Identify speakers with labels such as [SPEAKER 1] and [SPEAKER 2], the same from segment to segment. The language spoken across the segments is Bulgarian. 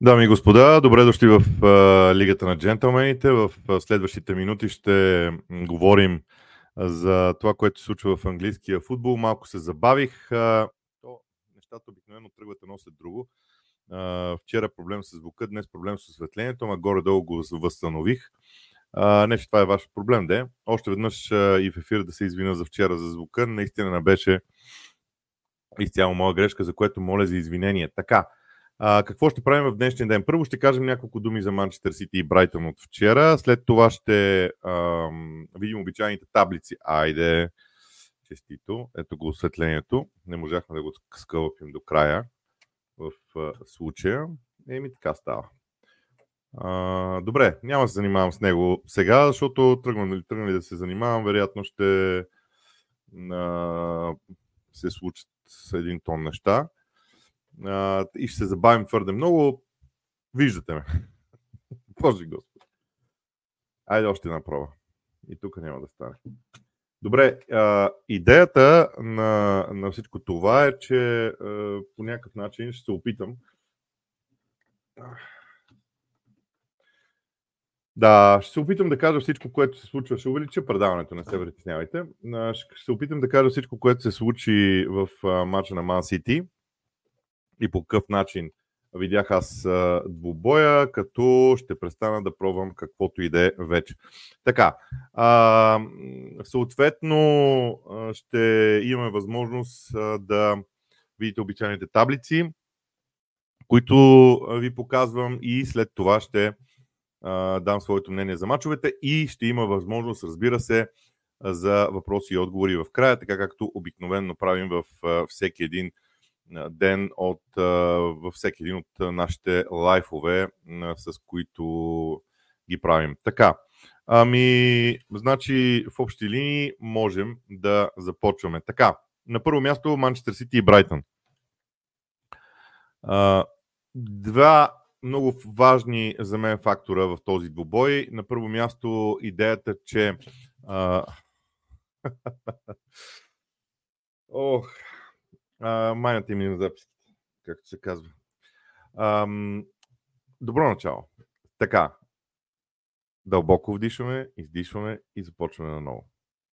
[SPEAKER 1] Дами и господа, добре дошли в Лигата на джентълмените. В следващите минути ще говорим за това, което се случва в английския футбол. Малко се забавих. Нещата обикновено тръгват едно след друго. Вчера проблем с звука, днес проблем с осветлението, ама горе-долу го възстанових. Не, че това е ваш проблем, де. Още веднъж и в ефир да се извиня за вчера за звука. Наистина не беше изцяло моя грешка, за което моля за извинение. Така. Какво ще правим в днешния ден? Първо ще кажем няколко думи за Манчестър Сити и Брайтън от вчера. След това ще видим обичайните таблици. Айде, честито. Ето го осветлението. Не можахме да го скълъпим до края в случая. Така става. Добре, няма да се занимавам с него сега, защото тръгнали да се занимавам, вероятно ще се случат с един тон неща. И ще се забавим твърде много. Виждате ме. Боже Господи. Айде още една проба. И тук няма да стане. Добре, идеята на всичко това е, че по някакъв начин ще се опитам. Да, ще се опитам да кажа всичко, което се случва. Ще увелича предаването, не се притеснявайте. Ще се опитам да кажа всичко, което се случи в мача на Ман Сити и по какъв начин видях аз двубоя, като ще престана да пробвам каквото и да е вече. Така, съответно ще имаме възможност да видите обичайните таблици, които ви показвам, и след това ще дам своето мнение за мачовете и ще има възможност, разбира се, за въпроси и отговори в края, така както обикновено правим в всеки един ден във всеки един от нашите лайфове, с които ги правим. Така, значи в общи линии можем да започваме. Така, на първо място Манчестър Сити и Брайтън. Два много важни за мен фактора в този двубой. На първо място идеята, че майната ми на записките, както се казва. Добро начало. Така, дълбоко вдишваме, издишваме и започваме наново.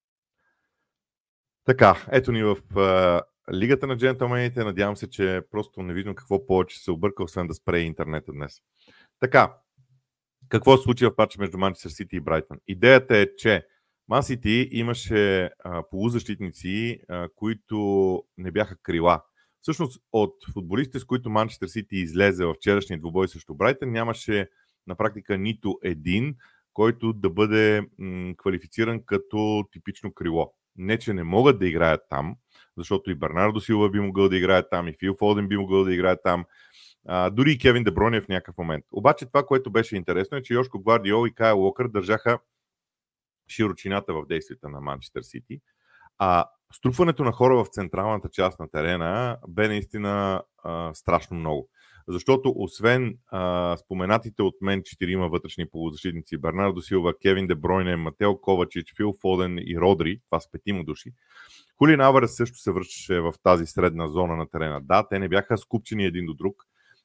[SPEAKER 1] Така, ето ни в Лигата на джентълмените. Надявам се, че просто не виждам какво повече се обърка, освен да спре интернета днес. Така, какво се случи в матча между Манчестър Сити и Брайтън? Идеята е, че Ман Сити имаше полузащитници, които не бяха крила. Всъщност от футболистите, с които Манчестър Сити излезе в вчерашния двубой срещу Брайтън, нямаше на практика нито един, който да бъде квалифициран като типично крило. Не, че не могат да играят там, защото и Бернардо Силва би могъл да играе там, и Фил Фоден би могъл да играе там, дори и Кевин Де Бройне в някакъв момент. Обаче това, което беше интересно, е, че Йошко Гвардиол и Кайл Уокър държаха широчината в действията на Манчестър Сити. Струпването на хора в централната част на терена бе наистина страшно много. Защото освен споменатите от мен 4 вътрешни полузащитници, Бернардо Силва, Кевин Де Бройне, Матео Ковачич, Фил Фоден и Родри, това са 5 души, Хулиан Алварес също се връщаше в тази средна зона на терена. Да, те не бяха скупчени един до друг,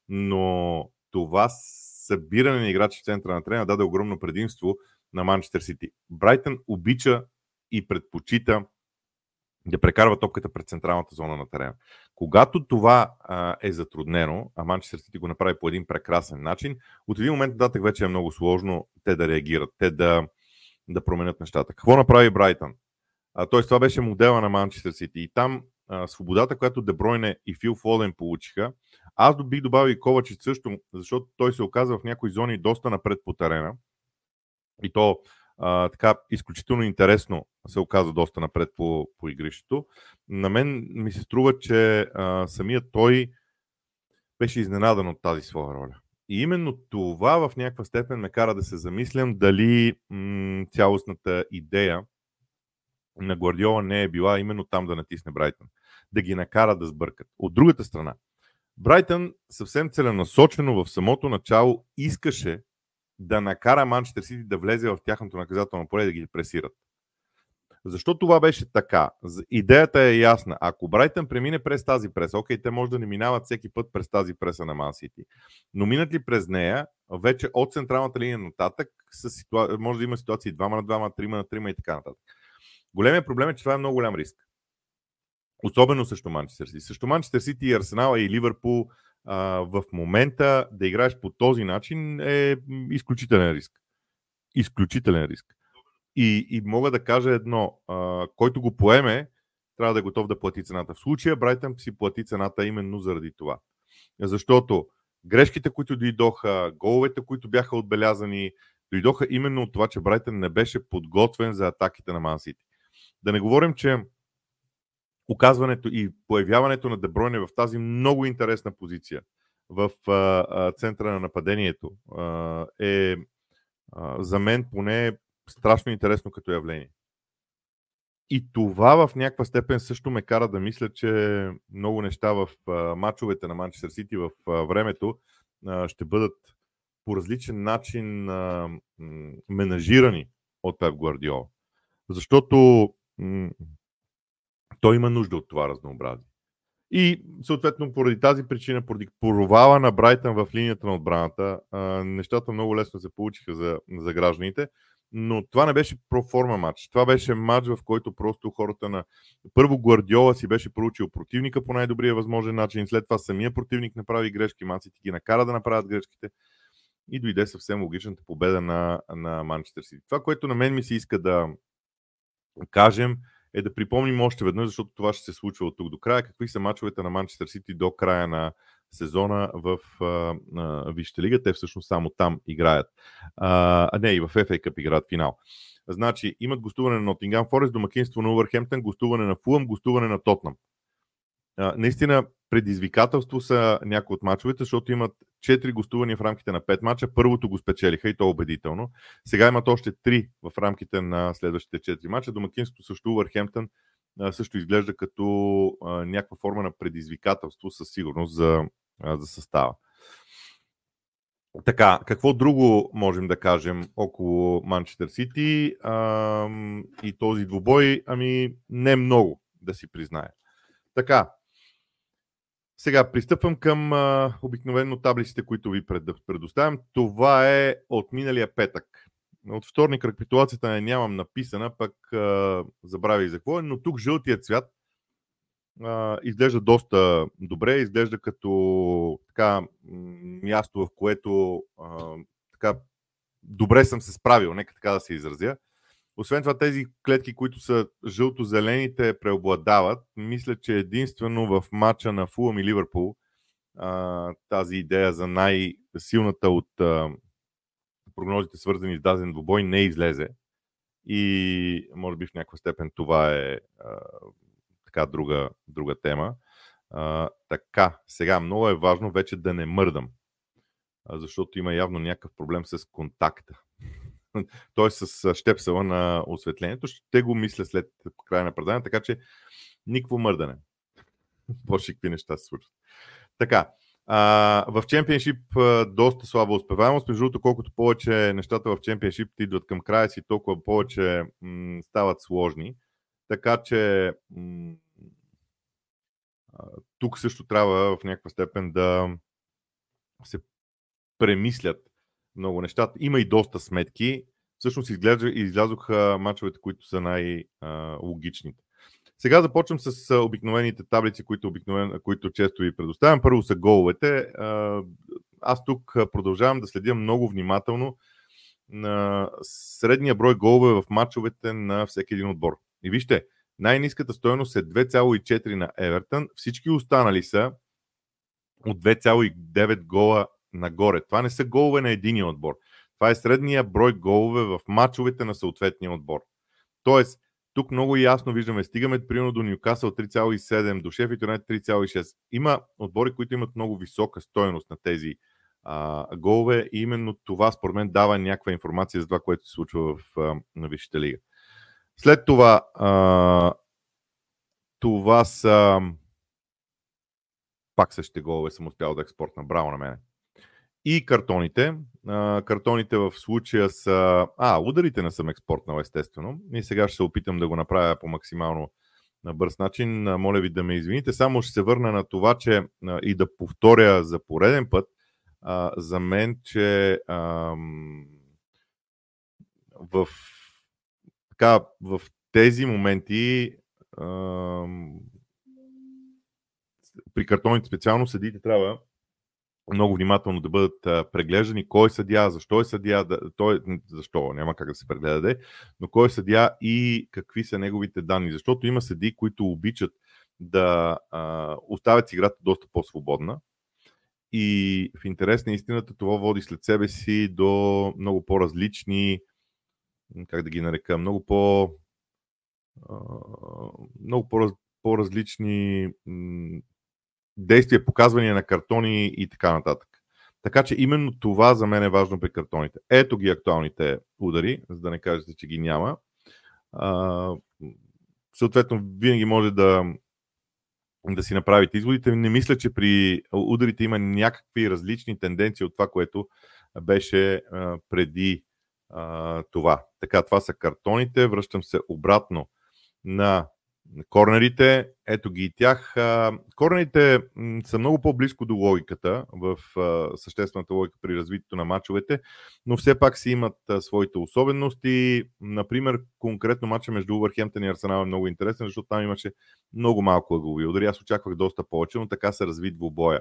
[SPEAKER 1] но това събиране на играчи в центъра на терена даде огромно предимство на Манчестър Сити. Брайтън обича и предпочита да прекарва топката пред централната зона на терена. Когато това е затруднено, а Манчестър Сити го направи по един прекрасен начин, от един момент нататък вече е много сложно те да реагират, те да променят нещата. Какво направи Брайтън? Тоест това беше модела на Манчестър Сити и там свободата, която Де Бройне и Фил Фоден получиха, аз бих добавил и Ковачич също, защото той се оказа в някои зони доста напред по терена и то така изключително интересно се оказа доста напред по игрището. На мен ми се струва, че самият той беше изненадан от тази своя роля. И именно това в някаква степен ме кара да се замислям дали цялостната идея на Гвардиола не е била именно там да натисне Брайтън, да ги накара да сбъркат. От другата страна, Брайтън съвсем целенасочено в самото начало искаше да накара Манчестър Сити да влезе в тяхното наказателно поле, да ги пресират. Защо това беше така? Идеята е ясна. Ако Брайтън премине през тази преса, окей, те може да не минават всеки път през тази преса на Ман Сити, но минат ли през нея, вече от централната линия нататък може да има ситуации 2 на 2, 3 на 3 и така нататък. Големият проблем е, че това е много голям риск. Особено срещу Манчестър Сити. Срещу Манчестър Сити и Арсенал и Ливърпул в момента да играеш по този начин е изключителен риск. Изключителен риск. И мога да кажа едно, който го поеме, трябва да е готов да плати цената. В случая Брайтън си плати цената именно заради това. Защото грешките, които дойдоха, головете, които бяха отбелязани, дойдоха именно от това, че Брайтън не беше подготвен за атаките на Ман Сити. Да не говорим, че оказването и появяването на Де Бройне в тази много интересна позиция в центъра на нападението е за мен поне страшно интересно като явление. И това в някаква степен също ме кара да мисля, че много неща в мачовете на Манчестър Сити в времето ще бъдат по различен начин менажирани от Пеп Гвардиола. Защото той има нужда от това разнообразие. И съответно поради тази причина, поради провала на Брайтън в линията на отбраната, нещата много лесно се получиха за гражданите, но това не беше проформа матч. Това беше матч, в който просто хората на... Първо Гвардиола си беше проучил противника по най-добрия възможен начин, след това самия противник направи грешки, Ман Сити ги накара да направят грешките и дойде съвсем логичната победа на Манчестър Сити. Това, което на мен ми се иска да кажем, е да припомним още веднъж, защото това ще се случва от тук до края, какви са мачовете на Манчестър Сити до края на сезона в Висшата лига. Те всъщност само там играят. И в FA Cup играят финал. Значи, имат гостуване на Нотингам Форест, домакинство на Увърхемптън, гостуване на Фулъм, гостуване на Тотнъм. Наистина, предизвикателство са някои от мачовете, защото имат 4 гостувания в рамките на 5 мача. Първото го спечелиха и то убедително. Сега имат още 3 в рамките на следващите 4 мача. Домакинството също Увърхемптън също изглежда като някаква форма на предизвикателство със сигурност за състава. Така, какво друго можем да кажем около Манчестър Сити и този двубой? Не много, да си призная. Така, сега пристъпвам към обикновено таблиците, които ви предоставям. Това е от миналия петък. От вторник рекапитулацията нямам написана, пък забравих за какво е, но тук жълтият цвят изглежда доста добре, изглежда като така място, в което така добре съм се справил, нека така да се изразя. Освен това, тези клетки, които са жълто-зелените, преобладават. Мисля, че единствено в матча на Фулъм и Ливърпул тази идея за най-силната от прогнозите, свързани с даден двубой, не излезе. И може би в някаква степен това е така друга тема. Така, сега много е важно вече да не мърдам, защото има явно някакъв проблем с контакта. Т.е. с щепсела на осветлението. Ще го мисля след края на предаване, така че никакво мърдане. Почти какви неща се случват. Така, в Чемпионшип доста слаба успеваемост. Между другото, колкото повече нещата в Чемпионшип идват към края си, толкова повече стават сложни. Така че тук също трябва в някаква степен да се премислят много нещата. Има и доста сметки. Всъщност излязоха мачовете, които са най-логичните. Сега започвам с обикновените таблици, които често ви предоставям. Първо са головете. Аз тук продължавам да следя много внимателно на средния брой голове в мачовете на всеки един отбор. И вижте, най-ниската стойност е 2,4 на Евертън. Всички останали са от 2,9 гола нагоре. Това не са голове на единия отбор. Това е средния брой голове в мачовете на съответния отбор. Тоест, тук много ясно виждаме, стигаме примерно до Нюкасъл 3,7, до Шеффилд Юнайтед 3,6. Има отбори, които имат много висока стойност на тези голове и именно това според мен дава някаква информация за това, което се случва на Висшата лига. След това това са пак същите голове съм успял да експортна. Браво на мене. И картоните. Картоните в случая са... ударите не съм експортнал, естествено. И сега ще се опитам да го направя по максимално на бърз начин. Моля ви да ме извините. Само ще се върна на това, че и да повторя за пореден път за мен, че в тези моменти при картоните специално съдиите трябва много внимателно да бъдат преглеждани кой е съдия, защо е съдия, защо, няма как да се прегледа, но кой е съдия и какви са неговите данни. Защото има съдии, които обичат да оставят играта доста по-свободна и в интерес на истината това води след себе си до много по-различни, как да ги нарека, много по-различни действия, показвания на картони и така нататък. Така че именно това за мен е важно при картоните. Ето ги актуалните удари, за да не кажете, че ги няма. Съответно, винаги може да си направите изводите. Не мисля, че при ударите има някакви различни тенденции от това, което беше преди това. Така, това са картоните. Връщам се обратно на корнерите. Ето ги и тях. Корнерите са много по-близко до логиката в съществената логика при развитието на мачовете, но все пак си имат своите особености. Например, конкретно мача между Увърхемптън и Арсенал е много интересен, защото там имаше много малко ъглови удари. Аз очаквах доста повече, но така се разви двубоя.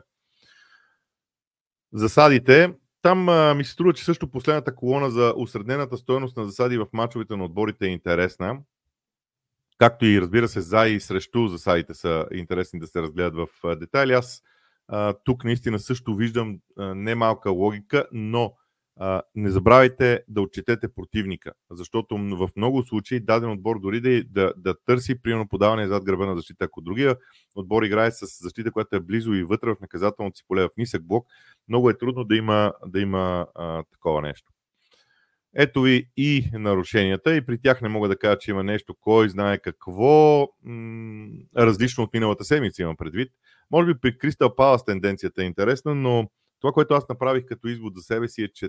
[SPEAKER 1] Засадите. Там ми се струва, че също последната колона за усреднената стойност на засади в мачовете на отборите е интересна. Както и разбира се, за и срещу засадите са интересни да се разгледат в детайли. Аз тук наистина също виждам немалка логика, но не забравяйте да отчетете противника, защото в много случаи даден отбор дори да търси примерно подаване зад гърба на защита. Ако другия отбор играе с защита, която е близо и вътре в наказателното си поле в нисък блок, много е трудно да има такова нещо. Ето ви и нарушенията и при тях не мога да кажа, че има нещо, кой знае какво различно от миналата седмица имам предвид. Може би при Кристал Палас тенденцията е интересна, но това, което аз направих като извод за себе си е, че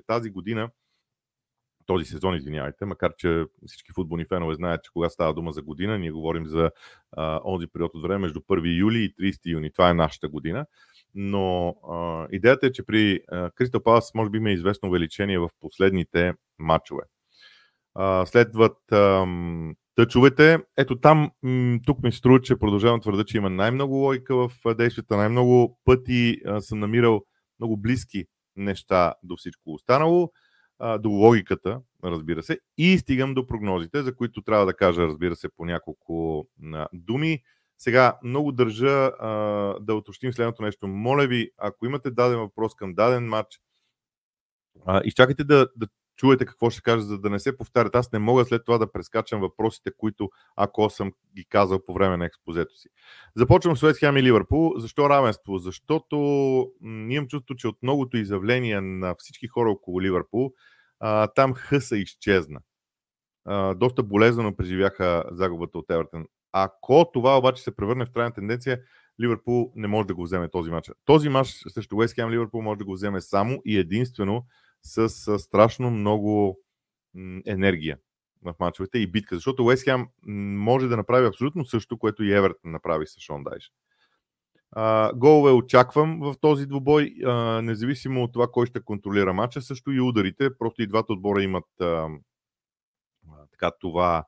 [SPEAKER 1] този сезон, извинявайте, макар че всички футболни фенове знаят, че кога става дума за година, ние говорим за онзи период от време между 1 юли и 30 юни. Това е нашата година. Но идеята е, че при Кристал Палас може би има известно увеличение в последните матчове. Следват тъчовете. Ето там, тук ми се струва, че продължавам твърда, че има най-много логика в действията, най-много пъти съм намирал много близки неща до всичко останало, до логиката, разбира се, и стигам до прогнозите, за които трябва да кажа, разбира се, по няколко думи. Сега много държа да уточним следното нещо. Моля ви, ако имате даден въпрос към даден матч, изчакайте да чуете какво ще кажа, за да не се повтарят. Аз не мога след това да прескачам въпросите, които ако съм ги казал по време на експозето си. Започвам с Уест Хем и Ливърпул. Защо равенство? Защото имам чувство, че от многото изявления на всички хора около Ливърпул, там хъса изчезна. Доста болезнено преживяха загубата от Евертън. Ако това обаче се превърне в трайна тенденция, Ливърпул не може да го вземе този матч. Този матч срещу Уест Хем Ливърпул може да го вземе само и единствено с страшно много енергия в мачовете и битка. Защото Уест Хем може да направи абсолютно също, което и Евертън направи с Шон Дайш. Голове очаквам в този двубой, независимо от това кой ще контролира матча, също и ударите. Просто и двата отбора имат това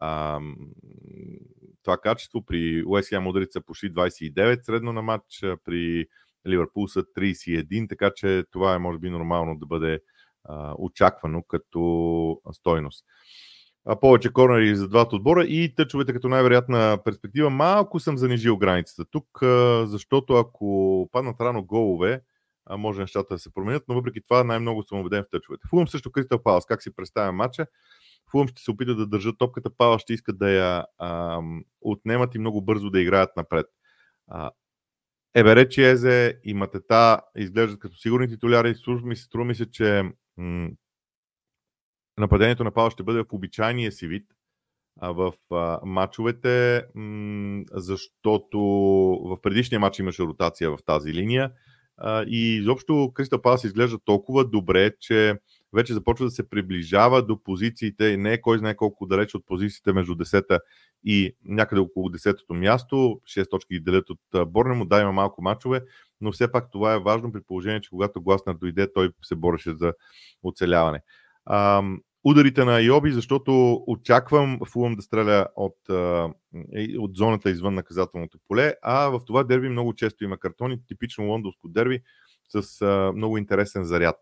[SPEAKER 1] качество. При Уест Хем ударите са почти 29 средно на матч, при Ливърпул са 31, така че това е може би нормално да бъде очаквано като стойност. Повече корнери за двата отбора и тъчовете като най-вероятна перспектива. Малко съм занижил границата тук, защото ако паднат рано голове, може нещата да се променят, но въпреки това най-много съм убеден в тъчовете. Фулъм също Кристал Палас. Как си представя матча? Фулъм ще се опита да държат топката, Палас ще искат да я отнемат и много бързо да играят напред. Еберечи Езе и Матета изглеждат като сигурни титуляри. Струва ми се, че нападението на Палас ще бъде в обичайния си вид в матчовете, защото в предишния матч имаше ротация в тази линия И изобщо Кристал Палас изглежда толкова добре, че вече започва да се приближава до позициите и не е кой знае колко далеч от позициите между 10-та и някъде около 10-то място. 6 точки ги делят от Борнемут, да, има малко мачове, но все пак това е важно при положение, че когато Гласнер дойде, той се бореше за оцеляване. Ударите на Айоби, защото очаквам Фулъм да стреля от зоната извън наказателното поле, а в това дерби много често има картони, типично лондонско дерби с много интересен заряд.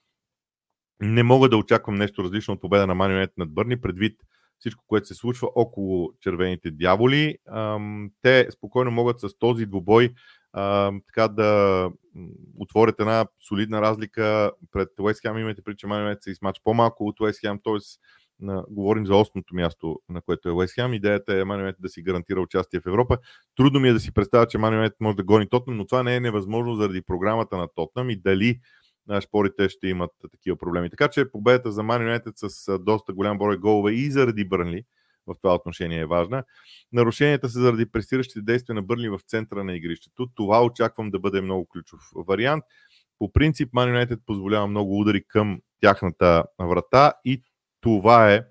[SPEAKER 1] Не мога да очаквам нещо различно от победа на Ман Юнайтед над Бърни, предвид всичко, което се случва около червените дяволи. Те спокойно могат с този двубой така да отворят една солидна разлика пред Уест Хем. Имайте предвид, че Ман Юнайтед се измач по-малко от Уест Хем, т.е. говорим за 8-то място, на което е Уест Хем. Идеята е Ман Юнайтед да си гарантира участие в Европа. Трудно ми е да си представя, че Ман Юнайтед може да гони Тотнъм, но това не е невъзможно заради програмата на Тотнъм и дали шпорите ще имат такива проблеми. Така че победата за Ман Юнайтед с доста голям брой голове и заради Бърнли в това отношение е важна. Нарушенията са заради пресиращите действия на Бърнли в центъра на игрището. Това очаквам да бъде много ключов вариант. По принцип Ман Юнайтед позволява много удари към тяхната врата и това е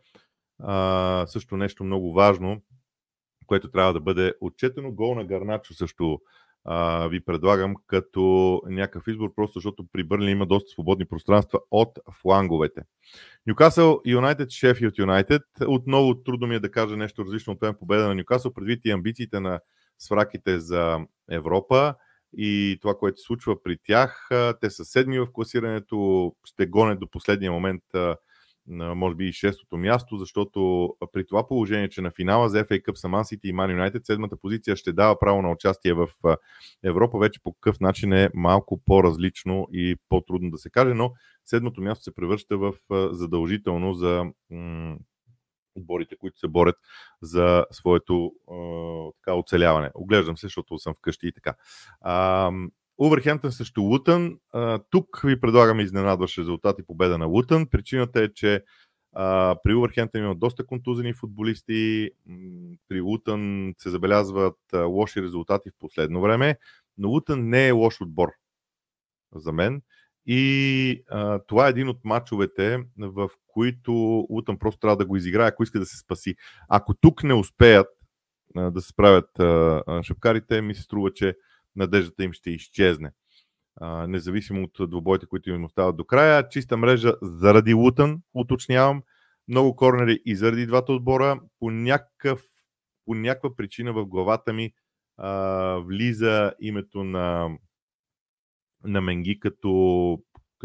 [SPEAKER 1] също нещо много важно, което трябва да бъде отчетено. Гол на Гарначо също ви предлагам като някакъв избор, просто защото при Бърнли има доста свободни пространства от фланговете. Нюкасъл Юнайтед, Шефилд Юнайтед. Отново трудно ми е да кажа нещо различно от това победа на Нюкасъл, предвид и амбициите на свраките за Европа и това, което се случва при тях. Те са седми в класирането, ще гонят до последния момент може би и 6-то място, защото при това положение, че на финала за FA Cup са Ман Сити и Ман Юнайтед, седмата позиция ще дава право на участие в Европа, вече по какъв начин е малко по-различно и по-трудно да се каже, но седмото място се превръща в задължително за отборите, които се борят за своето оцеляване. Оглеждам се, защото съм вкъщи и така. Увърхемптън срещу Лутън. Тук ви предлагаме изненадващ резултат и победа на Лутън. Причината е, че при Увърхемптън има доста контузени футболисти. При Лутън се забелязват лоши резултати в последно време, но Лутън не е лош отбор за мен. И това е един от мачовете, в които Лутън просто трябва да го изиграе, ако иска да се спаси. Ако тук не успеят да се справят шапкарите, ми се струва, че надеждата им ще изчезне. Независимо от двубоите, които им остават до края. Чиста мрежа заради Лутън, уточнявам. Много корнери и заради двата отбора. По някаква причина в главата ми влиза името на Менги като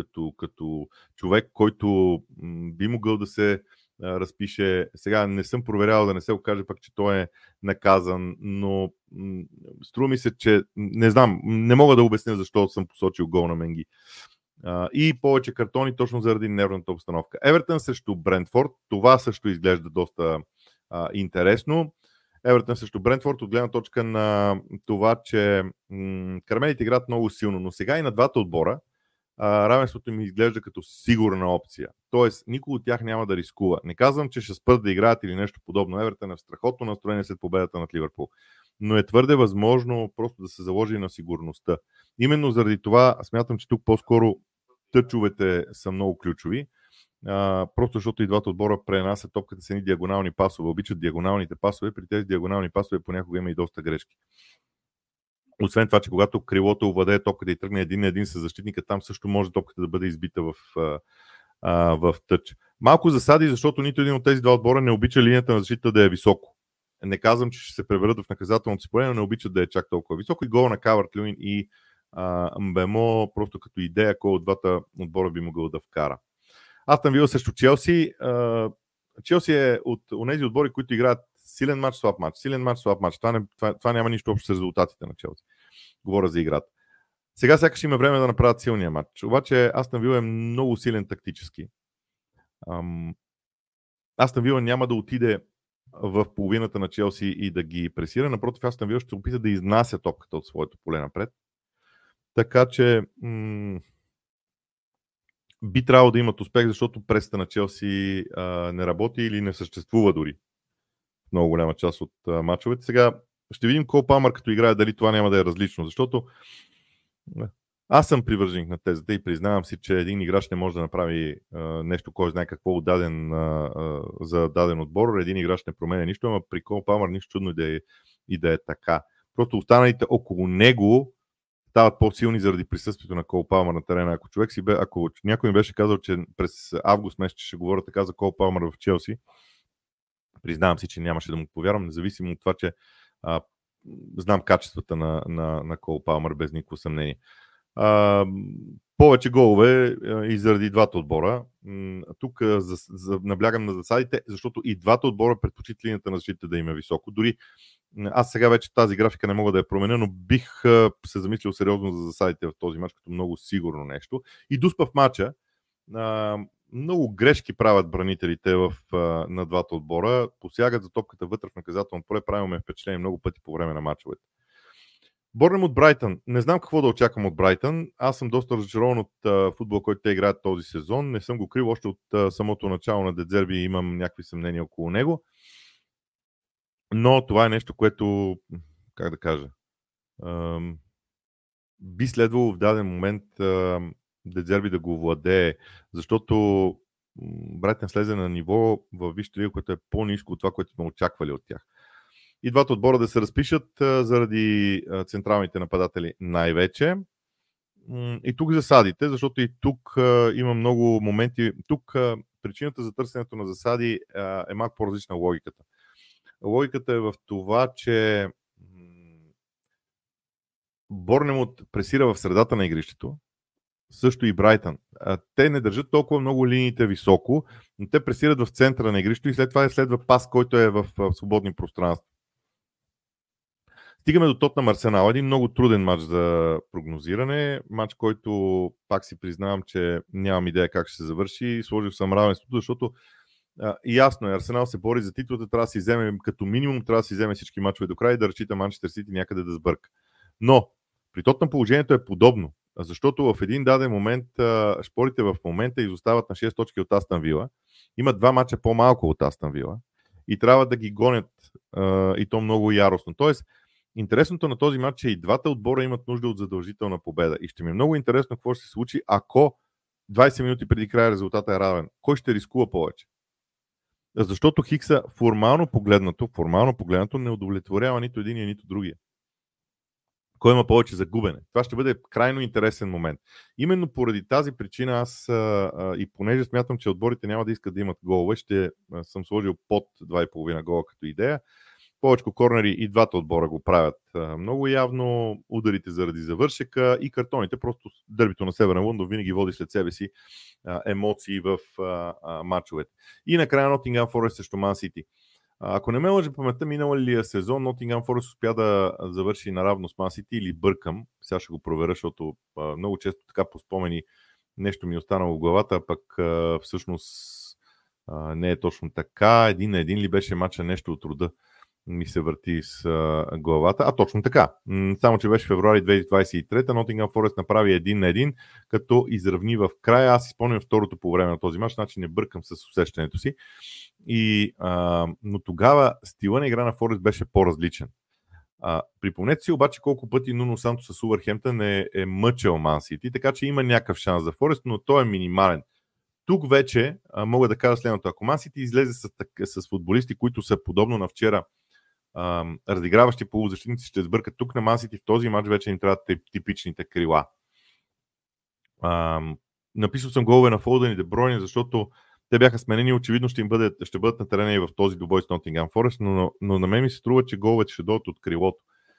[SPEAKER 1] човек, който би могъл да се разпише. Сега не съм проверял да не се окаже пък, че той е наказан, но струва ми се, че не знам, не мога да обясня защо съм посочил гол на Менги. И повече картони точно заради нервната обстановка. Евертън срещу Брентфорд, това също изглежда доста интересно. Евертън срещу Брентфорд от гледна точка на това, че кармелите играят много силно, но сега и на двата отбора равенството ми изглежда като сигурна опция. Тоест, никой от тях няма да рискува. Не казвам, че ще спрат да играят или нещо подобно. Евертън е в страхотно настроение след победата над Ливърпул. Но е твърде възможно просто да се заложи на сигурността. Именно заради това смятам, че тук по-скоро тъчовете са много ключови. Просто защото и двата отбора пренасят топката с едни диагонални пасове. Обичат диагоналните пасове. При тези диагонални пасове понякога има и доста грешки. Освен това, че когато крилото овладее топката и тръгне един на един с защитника, там също може топката да бъде избита в тъч. Малко засади, защото нито един от тези два отбора не обича линията на защита да е високо. Не казвам, че ще се превърнат в наказателното си поле, но не обичат да е чак толкова високо. И гол на Кавърт-Люин и Мбемо, просто като идея, кой от двата отбора би могъл да вкара. Астън Вила срещу Челси. Челси е от тези отбори, които играят силен матч, слаб матч. Силен матч, слаб матч. Това няма нищо общо с резултатите на Челси. Говоря за играта. Сега сякаш има време да направят силния матч. Обаче Астън Вила е много силен тактически. Астън Вила няма да отиде в половината на Челси и да ги пресира. Напротив, Астън Вила ще се опита да изнася топката от своето поле напред. Така че би трябвало да имат успех, защото преста на Челси не работи или не съществува дори в много голяма част от мачовете. Сега ще видим Кол Палмър като играе, дали това няма да е различно, защото Аз съм привърженик на тезата и признавам си, че един играч не може да направи нещо, кой знае какво отдаден за даден отбор. Един играч не променя нищо, ама при Кол Палмър нищо чудно да е така. Просто останалите около него стават по-силни заради присъствието на Кол Палмър на терена. Ако някой ми беше казал, че през август месец ще говоря така за Кол Палмър в Челси, признавам си, че нямаше да му повярвам, независимо от това, че знам качествата на Кол Палмър без никакво съмнение. Повече голове и заради двата отбора. Тук наблягам на засадите, защото и двата отбора предпочитат линията на защита да има високо. Дори аз сега вече тази графика не мога да я променя, но бих се замислил сериозно за засадите в този мач, като много сигурно нещо. И дуспа в мача. Много грешки правят бранителите на двата отбора. Посягат за топката вътре в наказателно поле. Правилно впечатление много пъти по време на мачовете. Борнемут Брайтън. Не знам какво да очаквам от Брайтън. Аз съм доста разочарован от футбола, който те играят този сезон. Не съм го крил още от самото начало на Дедзерби и имам някакви съмнения около него. Но това е нещо, което, как да кажа, би следвало в даден момент Дедзерби да го владее, защото Брайтън слезе на ниво в висшата лига, което е по-ниско от това, което сме очаквали от тях. И двата отбора да се разпишат заради централните нападатели най-вече. И тук засадите, защото и тук има много моменти. Тук причината за търсенето на засади е малко по-различна логиката. Логиката е в това, че Борнемут пресира в средата на игрището, също и Брайтън. Те не държат толкова много линиите високо, но те пресират в центъра на игрището и след това следва пас, който е в свободни пространства. Стигаме до Тотнъм Арсенал. Един много труден матч за прогнозиране. Матч, който пак си признавам, че нямам идея как ще се завърши. Сложих съм равенството, защото ясно е, Арсенал се бори за титлата, трябва да си вземе като минимум, трябва да си вземе всички мачове до края и да разчита Манчестър Сити някъде да сбърка. Но при Тотнъм положението е подобно, защото в един даден момент шпорите в момента изостават на 6 точки от Астън Вила. Имат 2 мача по-малко от Астън Вила и трябва да ги гонят и то много яростно. Тоест, интересното на този матч е, че и двата отбора имат нужда от задължителна победа. И ще ми е много интересно какво ще се случи, ако 20 минути преди края резултата е равен. Кой ще рискува повече? Защото Хикса формално погледнато не удовлетворява нито единия, нито другия. Кой има повече загубене? Това ще бъде крайно интересен момент. Именно поради тази причина аз и понеже смятам, че отборите няма да искат да имат голове, ще съм сложил под 2,5 гола като идея. Повечко корнери и двата отбора го правят много явно. Ударите заради завършека и картоните. Просто дърбито на Северен Лондон винаги води след себе си емоции в мачовете. И накрая Nottingham Forest срещу Man City. Ако не ме лъжи паметта, миналия сезон Nottingham Forest успя да завърши наравно с Man City или бъркам. Сега ще го проверя, защото много често така по спомени нещо ми е останало в главата, а пък всъщност не е точно така. 1-1 ли беше мача, нещо от рода ми се върти с главата. Точно така. Само, че беше февруари 2023, Nottingham Forest направи 1-1, като изравни в края. Аз изпомням второто по време на този мач, значи не бъркам с усещането си. Но тогава стила на игра на Форест беше по-различен. Припомнете си обаче колко пъти Нуно Санто с Увърхемптън е мъчел Ман Сити, така че има някакъв шанс за Форест, но той е минимален. Тук вече мога да кажа следното. Ако Ман Сити излезе с футболисти, които са подобно на вчера разиграващи полузащитници, ще сбъркат тук на Ман Сити, в този матч вече ни трябват типичните крила. Написал съм голове на Фолден и Де Бройне, защото те бяха сменени, очевидно ще бъдат на терена и в този двубой с Nottingham Forest, но на мен ми се струва, че головете ще дойдат от крилото.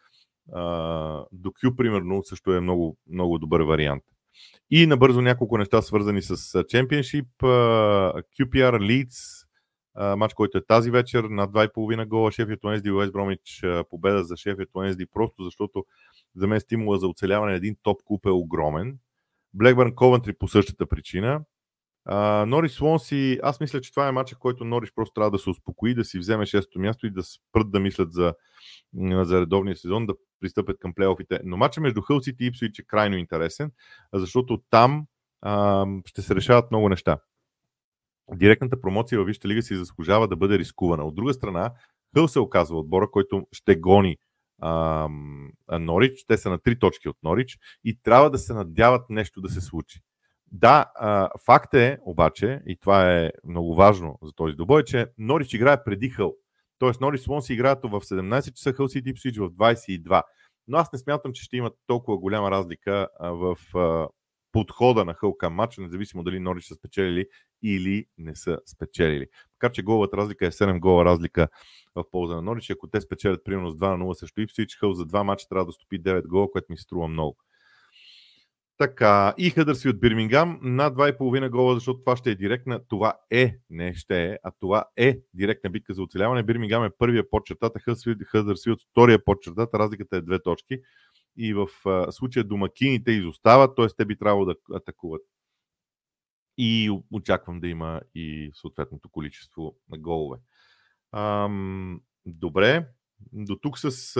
[SPEAKER 1] До Кю, примерно, също е много, много добър вариант. И набързо няколко неща свързани с Championship. QPR Leeds, матч, който е тази вечер, на 2,5 гола. Шеффилд Уенсди и Уест Бромич, победа за Шеффилд Уенсди, просто защото за мен стимула за оцеляване на един топ клуб е огромен. Блекбърн Ковентри по същата причина. Норис Слонси, аз мисля, че това е матчът, в който Норис просто трябва да се успокои, да си вземе 6-то място и да спрат да мислят за редовния сезон, да пристъпят към плейофите. Но матчът между Хъл Сити и Ипсуич е крайно интересен, защото там ще се решават много неща. Директната промоция във Висшата лига си заслужава да бъде рискувана. От друга страна, Хъл се оказва отбора, който ще гони Норич. Те са на 3 точки от Норич и трябва да се надяват нещо да се случи. Да, факт е обаче, и това е много важно за този двубой, че Норич играе преди Хъл. Тоест Норич Свонси играят в 17 часа, Хъл Сити Ипсвич в 22. Но аз не смятам, че ще има толкова голяма разлика в подхода на Хъл към матча, независимо дали Норич са спечелили или не са спечелили. Така че головата разлика е 7 гола разлика в полза на Норич. Ако те спечелят примерно с 2-0 срещу Ипсвич, Хъл за 2 мача трябва да стопи 9 гола, което ми се струва много. Така, и Хъдърсфилд Бирмингам на 2,5 гола, защото това ще е директна. Това е, не ще е, а това е директна битка за оцеляване. Бирмингам е първия под чертата, Хъдърсфилд втория под чертата, разликата е 2 точки. И в случая домакините изостават, т.е. те би трябвало да атакуват. И очаквам да има и съответното количество на голове. Добре. До тук с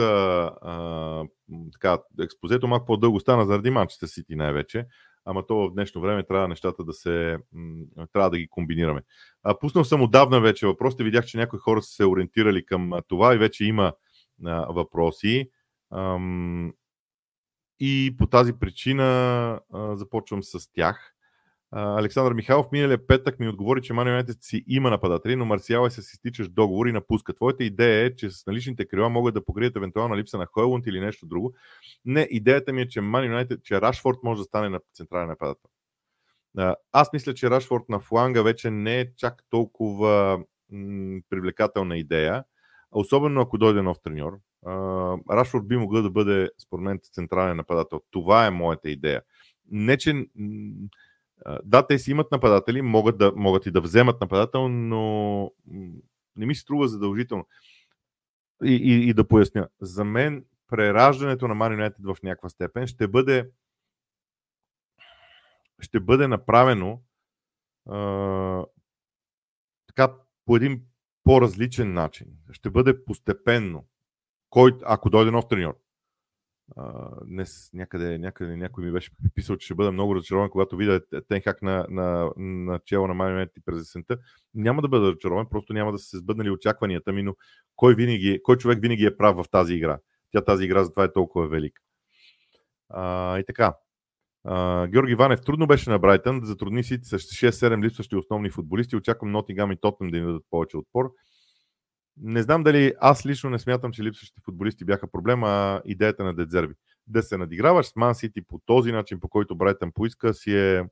[SPEAKER 1] експозето малко по-дълго стана заради Манчестър Сити най-вече, ама то в днешно време трябва нещата трябва да ги комбинираме. Пуснал съм отдавна вече въпросите, видях, че някои хора са се ориентирали към това и вече има въпроси. И по тази причина започвам с тях. Александър Михайлов миналия петък ми отговори, че Ман Юнайтед си има нападатели, но Марсиал е с изтичащ договор и напуска. Твоята идея е, че с наличните крила могат да покрият евентуална липса на Хойлунд или нещо друго. Не, идеята ми е, че Ман Юнайтед, че Рашфорд може да стане на централен нападател. Аз мисля, че Рашфорд на фланга вече не е чак толкова привлекателна идея, особено ако дойде нов треньор. Рашфорд би могъл да бъде, според мен, централен нападател. Това е моята идея. Не, че да, те си имат нападатели, могат и да вземат нападател, но не ми се струва задължително. И да поясня. За мен прераждането на Man United в някаква степен ще бъде направено така по един по-различен начин. Ще бъде постепенно. Ако дойде нов треньор. Днес някъде някой ми беше писал, че ще бъда много разочарован, когато видя Тен Хаг на чело на Man United през есента. Няма да бъда разочарован, просто няма да са се сбъднали очакванията ми, но кой човек винаги е прав в тази игра. Тази игра затова е толкова велика. И така. Георги Ванев, трудно беше на Брайтън да затрудни Сити с 6-7 липсващи основни футболисти. Очаквам Нотингам и Тотнъм да им дадат повече отпор. Не знам дали аз лично не смятам, че липсващите футболисти бяха проблема, а идеята на Дедзерби. Да се надиграваш с Ман Сити по този начин, по който Брайтън поиска, си е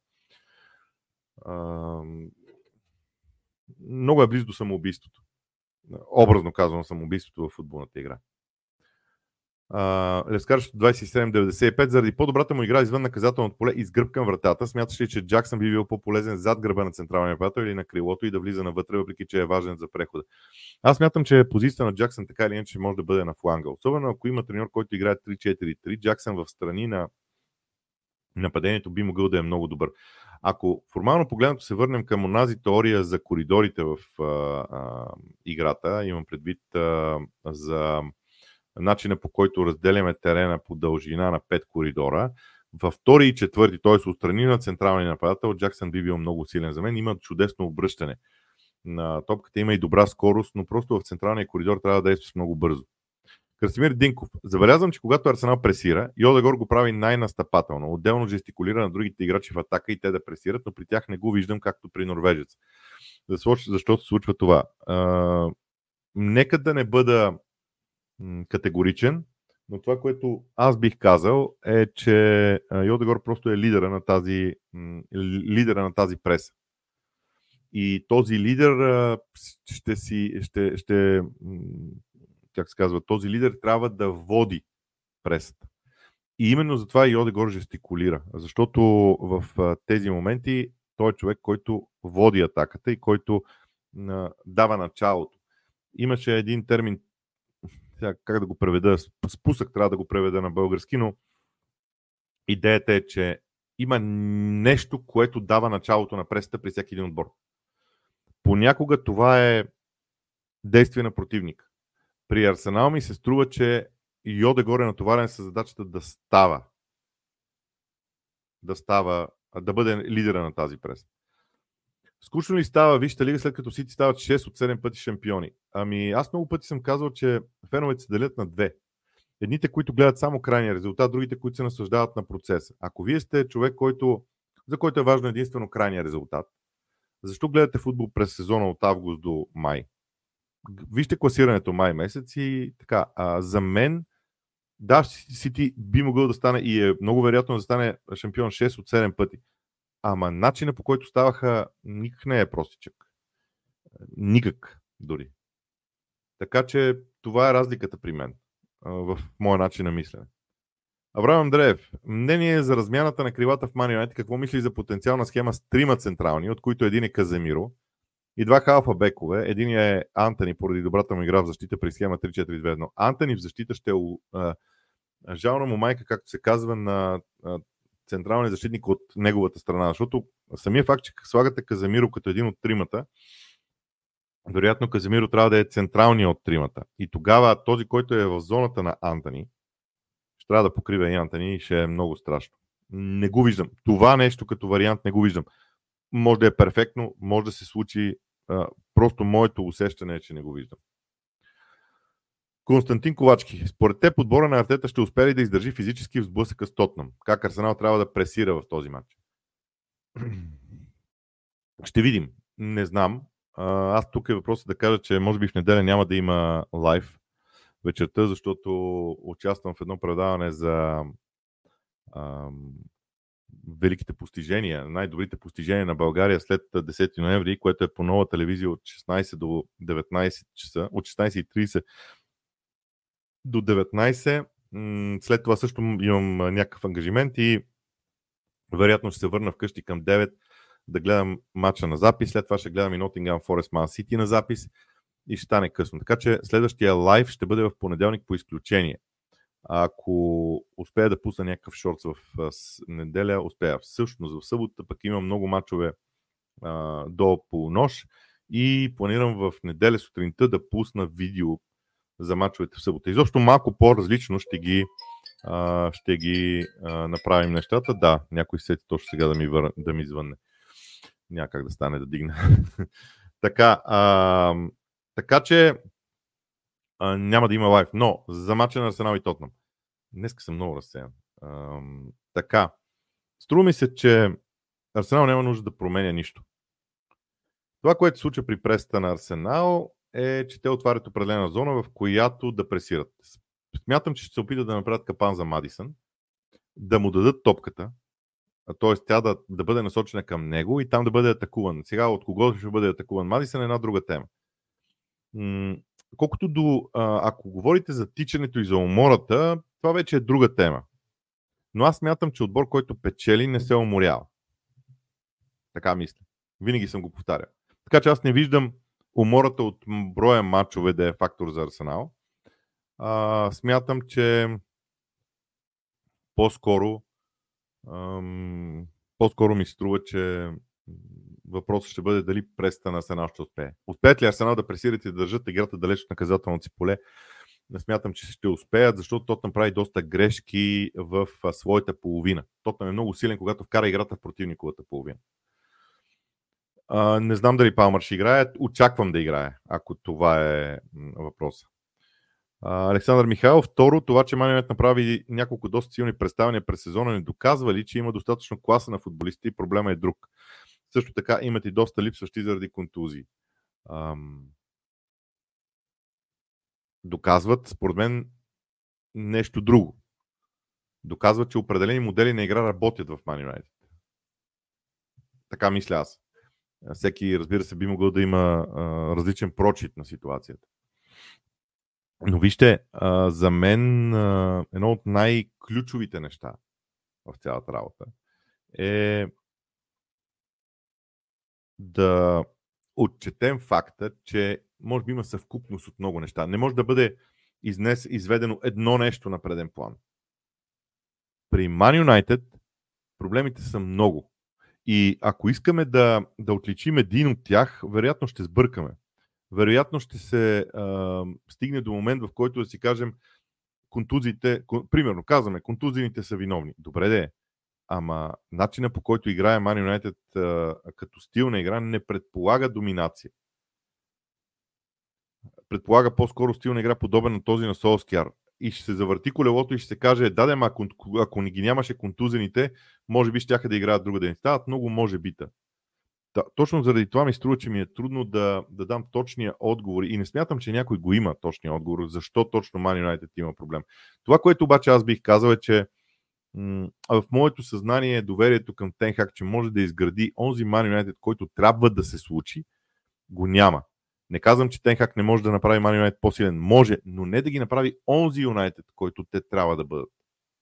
[SPEAKER 1] много е близо до самоубийството. Образно казвам самоубийството в футболната игра. Лескарчето 27-95, заради по-добрата му игра извън наказателното поле и с гръб към вратата, смяташ ли, че Джаксън би бил по-полезен зад гръба на централния нападател или на крилото и да влиза навътре, въпреки че е важен за прехода? Аз смятам, че позицията на Джаксън така или иначе може да бъде на фланга. Особено ако има треньор, който играе 3-4-3, Джаксън в страни на нападението би могъл да е много добър. Ако формално погледнато се върнем към онази теория за коридорите в играта, имам предвид за начина, по който разделяме терена по дължина на 5 коридора, във втори и четвърти, т.е. отстрани на централния нападател, Джаксън би бил много силен за мен. Има чудесно обръщане на топката, има и добра скорост, но просто в централния коридор трябва да действаш много бързо. Красимир Динков. Забелязвам, че когато Арсенал пресира, Йодегор го прави най-настъпателно. Отделно жестикулира на другите играчи в атака и те да пресират, но при тях не го виждам както при норвежец. Защото се случва това. Нека да не бъда категоричен, но това, което аз бих казал е, че Йодегор просто е лидера на тази преса. И този лидер този лидер трябва да води пресата. И именно затова и Йодегор жестикулира, защото в тези моменти той е човек, който води атаката и който дава началото. Имаше един термин, как да го преведа, спусък трябва да го преведа на български, но идеята е, че има нещо, което дава началото на пресата при всеки един отбор. Понякога това е действие на противника. При Арсенал ми се струва, че Йодегор е натоварен с задачата да бъде лидера на тази преса. Скучно ли става Висшата лига, след като Сити стават 6 от 7 пъти шампиони? Аз много пъти съм казал, че феновете се делят на две. Едните, които гледат само крайния резултат, другите, които се наслаждават на процеса. Ако вие сте човек, за който е важно единствено крайния резултат, защо гледате футбол през сезона от август до май? Вижте класирането май месец и така. За мен, да, Сити би могъл да стане и е много вероятно да стане шампион 6 от 7 пъти. Ама начина, по който ставаха, никак не е простичък. Никак дори. Така че това е разликата при мен в моя начин на мислене. Авраам Андреев, мнение за размяната на крилата в Man United. Какво мисли за потенциална схема с трима централни, от които един е Каземиро и два халфа бекове. Един е Антони, поради добрата му игра в защита при схема 3-4-2-1. Антони в защита ще жално му майка, както се казва, на централния защитник от неговата страна, защото самия факт, че слагате Каземиро като един от тримата, вероятно Каземиро трябва да е централния от тримата. И тогава този, който е в зоната на Антони, ще трябва да покрива и Антони и ще е много страшно. Не го виждам. Това нещо като вариант не го виждам. Може да е перфектно, може да се случи. Просто моето усещане е, че не го виждам. Константин Ковачки. Според те подбора на Артета ще успее ли да издържи физически в сблъсъка с Тотнъм? Как Арсенал трябва да пресира в този матч? Ще видим. Не знам. Аз тук е въпросът да кажа, че може би в неделя няма да има лайв вечерта, защото участвам в едно предаване за великите постижения, най-добрите постижения на България след 10 ноември, което е по нова телевизия от 16 до 19 часа, от 16:30 до 19. След това също имам някакъв ангажимент и вероятно ще се върна вкъщи към 9 да гледам матча на запис. След това ще гледам и Nottingham Forest Man City на запис и ще стане късно. Така че следващия лайв ще бъде в понеделник по изключение. Ако успея да пусна някакъв шортс в неделя, успея. Всъщност в събота пък имам много мачове до полунощ и планирам в неделя сутринта да пусна видео за мачовете в събота. Изобщо малко по-различно ще ги направим нещата. Да, някой сети точно сега да ми звънне. Няма как да стане да дигна. Така че няма да има лайв. Но за мача на Арсенал и Тотнъм. Днеска съм много разсеян. Така. Струва ми се, че Арсенал няма нужда да променя нищо. Това, което се случва при пресата на Арсенал е, че те отварят определена зона, в която да пресират. Смятам, че ще се опитат да направят капан за Мадисън, да му дадат топката, т.е. тя да бъде насочена към него и там да бъде атакуван. Сега от кого ще бъде атакуван Мадисън е една друга тема. Колкото до, ако говорите за тичането и за умората, това вече е друга тема. Но аз смятам, че отбор, който печели, не се уморява. Така мисля. Винаги съм го повтарял. Така че аз не виждам умората от броя матчове да е фактор за Арсенал. Смятам, че по-скоро ми струва, че въпросът ще бъде дали пресата на Арсенал ще успее. Успеят ли Арсенал да пресират и да държат играта далеч от наказателното си поле? Не смятам, че ще успеят, защото Тотнъм прави доста грешки в своята половина. Тотнъм е много силен, когато вкара играта в противниковата половина. Не знам дали Палмър ще играе. Очаквам да играе, ако това е въпроса. Александър Михайлов. Второ, това, че Man United направи няколко доста силни представяния през сезона, не доказва ли, че има достатъчно класа на футболисти и проблема е друг. Също така имат и доста липсващи заради контузии. Доказват, според мен, нещо друго. Доказват, че определени модели на игра работят в Man United. Така мисля аз. Всеки, разбира се, би могъл да има различен прочит на ситуацията. Но вижте, за мен едно от най-ключовите неща в цялата работа е да отчетем факта, че може би има съвкупност от много неща. Не може да бъде изведено едно нещо на преден план. При Man United проблемите са много. И ако искаме да отличим един от тях, вероятно ще сбъркаме. Вероятно ще се стигне до момент, в който да си кажем контузиите, примерно казваме, контузиите са виновни. Добре де, ама начинът по който играе Man United като стил на игра не предполага доминация. Предполага по-скоро стил на игра подобен на този на Солскияр. и ще се завърти колелото и ще се каже, да, ако не ги нямаше контузените, може би щяха да играят друга ден. Стават много може бита. Точно заради това ми струва, че ми е трудно да дам точния отговор и не смятам, че някой го има точния отговор, защо точно Man United има проблем. Това, което обаче аз бих казал е, че в моето съзнание е доверието към Тен Хаг, че може да изгради онзи Man United, който трябва да се случи, го няма. Не казвам, че Тен Хаг не може да направи Man United по-силен. Може, но не да ги направи онзи United, който те трябва да бъдат.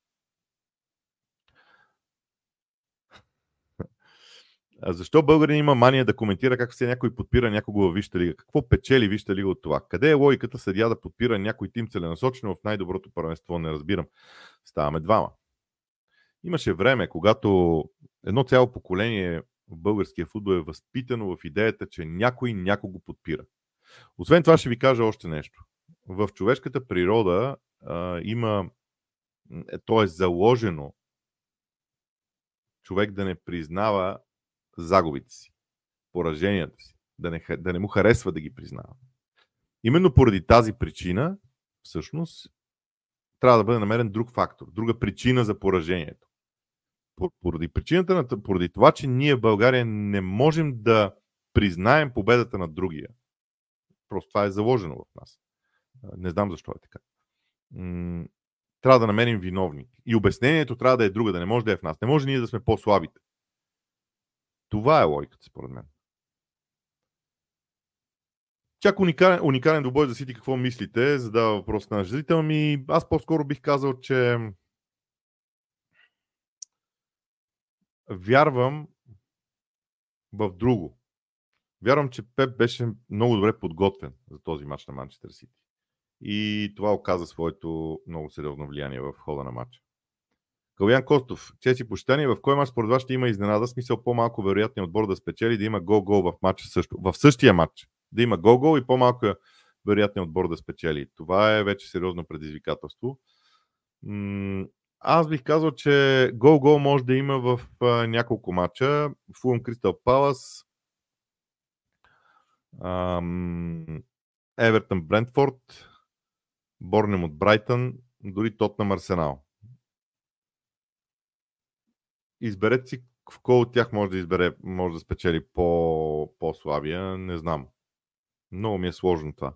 [SPEAKER 1] Защо българин има мания да коментира как все някой подпира някого във Висшата лига? Какво печели Висшата лига от това? Къде е логиката съдия да подпира някой тим целенасочено в най-доброто първенство? Не разбирам. Ставаме двама. Имаше време, когато едно цяло поколение в българския футбол е възпитано в идеята, че някой някого подпира. Освен това ще ви кажа още нещо. В човешката природа то е заложено човек да не признава загубите си, пораженията си, да не му харесва да ги признава. Именно поради тази причина, всъщност, трябва да бъде намерен друг фактор, друга причина за поражението. Поради това, че ние в България не можем да признаем победата на другия. Просто това е заложено в нас. Не знам защо е така. Трябва да намерим виновник. И обяснението трябва да е друга, да не може да е в нас. Не може ние да сме по-слабите. Това е логиката, според мен. Чак уникален двубой за Сити, какво мислите? Задава въпрос на наш зрител. Аз по-скоро бих казал, че вярвам в друго. Вярвам, че Пеп беше много добре подготвен за този матч на Манчестър Сити. И това оказа своето много сериозно влияние в хода на матча. Калуян Костов, чест и почитание, в кой мач според вас ще има изненада, смисъл по-малко вероятният отбор да спечели, да има гол-гол в матча също. В същия матч да има гол-гол и по-малко вероятният отбор да спечели. Това е вече сериозно предизвикателство. Аз бих казал, че гол-гол може да има в няколко матча. Фулъм Кристал Палас, Евертън Брентфорд, Борнемут Брайтън, дори Тотнъм Арсенал. Изберете си в кой от тях може да спечели по-слабия, не знам. Много ми е сложно това.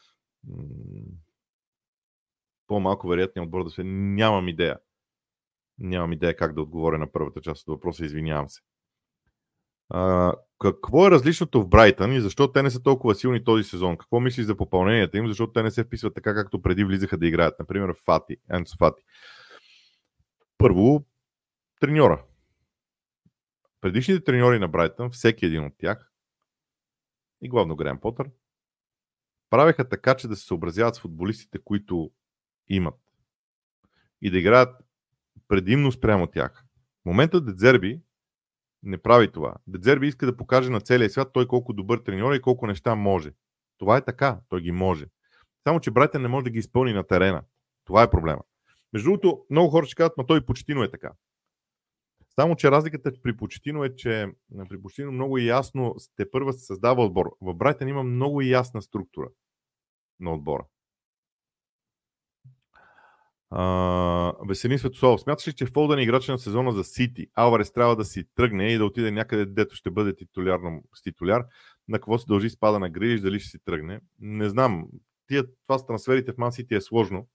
[SPEAKER 1] По-малко вероятният отбор да се... Нямам идея. Нямам идея как да отговоря на първата част от въпроса, извинявам се. Какво е различното в Брайтън и защо те не са толкова силни този сезон? Какво мислиш за попълненията им? Защото те не се вписват така, както преди влизаха да играят. Например, Енцо Фати. Първо, треньора. Предишните треньори на Брайтън, всеки един от тях, и главно Греъм Потър, правеха така, че да се съобразяват с футболистите, които имат. И да играят предимно спрямо тях. В момента Де Зерби не прави това. Де Зерби иска да покаже на целия свят той колко добър треньор и колко неща може. Това е така, той ги може. Само, че Брайтън не може да ги изпълни на терена. Това е проблема. Между другото, много хора ще казват, но той Почетино е така. Само, че разликата при Почетино е, че при Почетино много ясно тепърва се създава отбор. В Брайтън има много ясна структура на отбора. Веселин Светославов, смяташ ли, че Фолдън е играч на сезона за Сити? Алварес трябва да си тръгне и да отиде някъде, дето ще бъде с титуляр. На какво се дължи спада на Грилиш, дали ще си тръгне? Не знам. Това с трансферите в Ман Сити е сложно.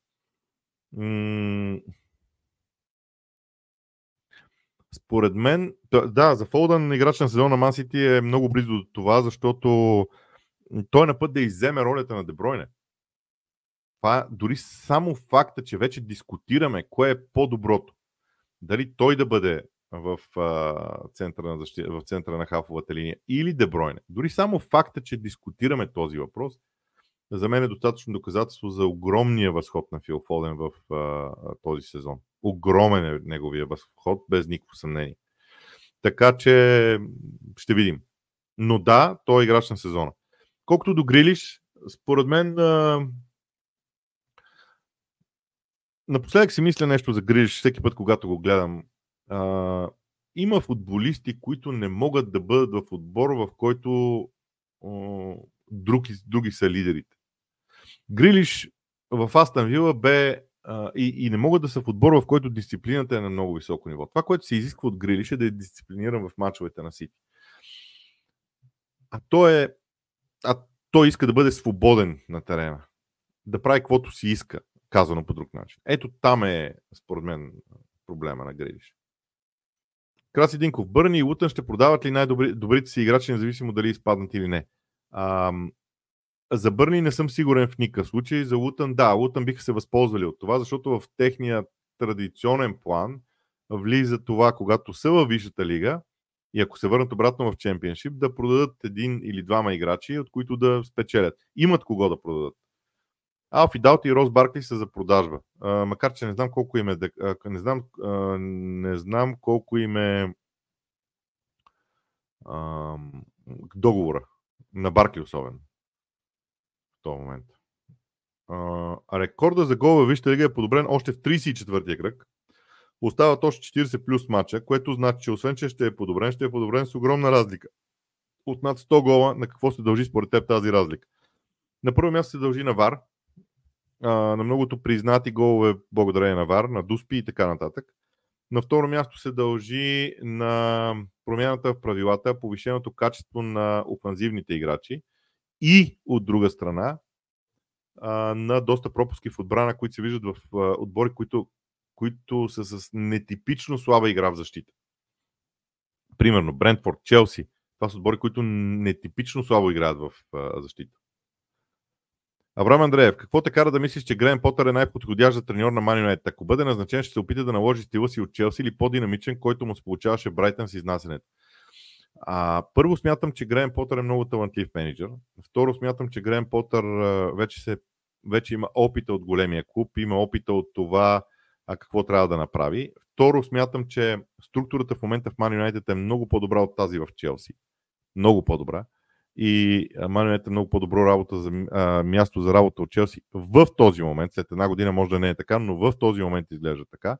[SPEAKER 1] Според мен, да, за Фолдън играч на сезона на Ман Сити е много близо до това, защото той е на път да изземе ролята на Де Бройне. Това, дори само факта, че вече дискутираме кое е по-доброто. Дали той да бъде в центъра на халфовата линия или Де Бройне. Дори само факта, че дискутираме този въпрос, за мен е достатъчно доказателство за огромния възход на Фил Фоден в този сезон. Огромен е неговия възход, без никакво съмнение. Така че ще видим. Но да, той е играч на сезона. Колкото до Грилиш, според мен напоследък си мисля нещо за Грилиш, всеки път, когато го гледам. Има футболисти, които не могат да бъдат в отбор, в който други са лидерите. Грилиш в Астън Вила бе и не могат да са в отбор, в който дисциплината е на много високо ниво. Това, което се изисква от Грилиш, е да е дисциплиниран в мачовете на Сити. А той иска да бъде свободен на терена. Да прави каквото си иска, казано по друг начин. Ето там е, според мен, проблема на Грилиш. Краси Динков, Бърни и Лутън ще продават ли най-добрите си играчи, независимо дали изпаднат или не? За Бърни не съм сигурен в никакъв случай. За Лутън, да, Лутън биха се възползвали от това, защото в техния традиционен план влиза това, когато са във Висшата лига и ако се върнат обратно в Чемпионшип, да продадат един или двама играчи, от които да спечелят. Имат кого да продадат. Алфи Даут и Рос Баркли са за продажба. Макар че не знам колко им е не знам колко им е договора на Баркли особено в този момент. Рекорда за гол във Висшата лига е подобрен още в 34-тия кръг. Остават още 40 плюс мача, което значи, че освен, че ще е подобрен с огромна разлика. От над 100 гола, на какво се дължи според теб тази разлика? На първо място се дължи на ВАР, на многото признати голове благодарение на ВАР, на Дуспи и така нататък. На второ място се дължи на промяната в правилата, повишеното качество на офанзивните играчи и от друга страна на доста пропуски в отбрана, които се виждат в отбори, които са с нетипично слаба игра в защита. Примерно Брентфорд, Челси. Това са отбори, които нетипично слабо играят в защита. Авраам Андреев, какво те кара да мислиш, че Грейм Потър е най-подходящ за треньор на Ман Юнайтед? Ако бъде назначен, ще се опита да наложи стила си от Челси или по-динамичен, който му се получаваше Брайтън с изнасянето? Първо смятам, че Грейм Потър е много талантлив менеджер. Второ смятам, че Грейм Потър вече има опита от големия клуб, има опита от това какво трябва да направи. Второ смятам, че структурата в момента в Ман Юнайтед е много по-добра от тази в Челси. Много по-добра. И Ман Юнайтед е много по-добро място за работа от Челси в този момент. След една година може да не е така, но в този момент изглежда така.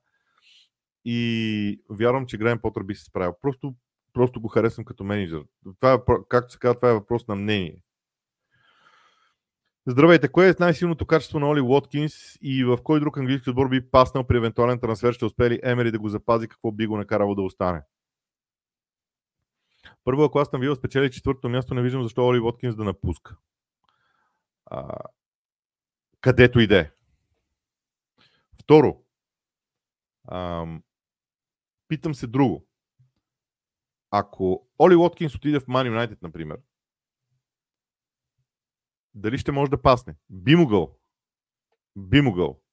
[SPEAKER 1] И вярвам, че Грейм Потър би се справил. Просто го харесвам като менеджер. Както се казва, това е въпрос на мнение. Здравейте, кое е най-силното качество на Оли Уоткинс и в кой друг английски отбор би паснал при евентуален трансфер? Ще успее ли Емери да го запази? Какво би го накарало да остане? Първо, ако Астън Вила спечели четвъртото място, не виждам защо Оли Уоткинс да напуска. Където иде. Второ, питам се друго. Ако Оли Уоткинс отиде в Ман Юнайтед, например, дали ще може да пасне? Би могъл.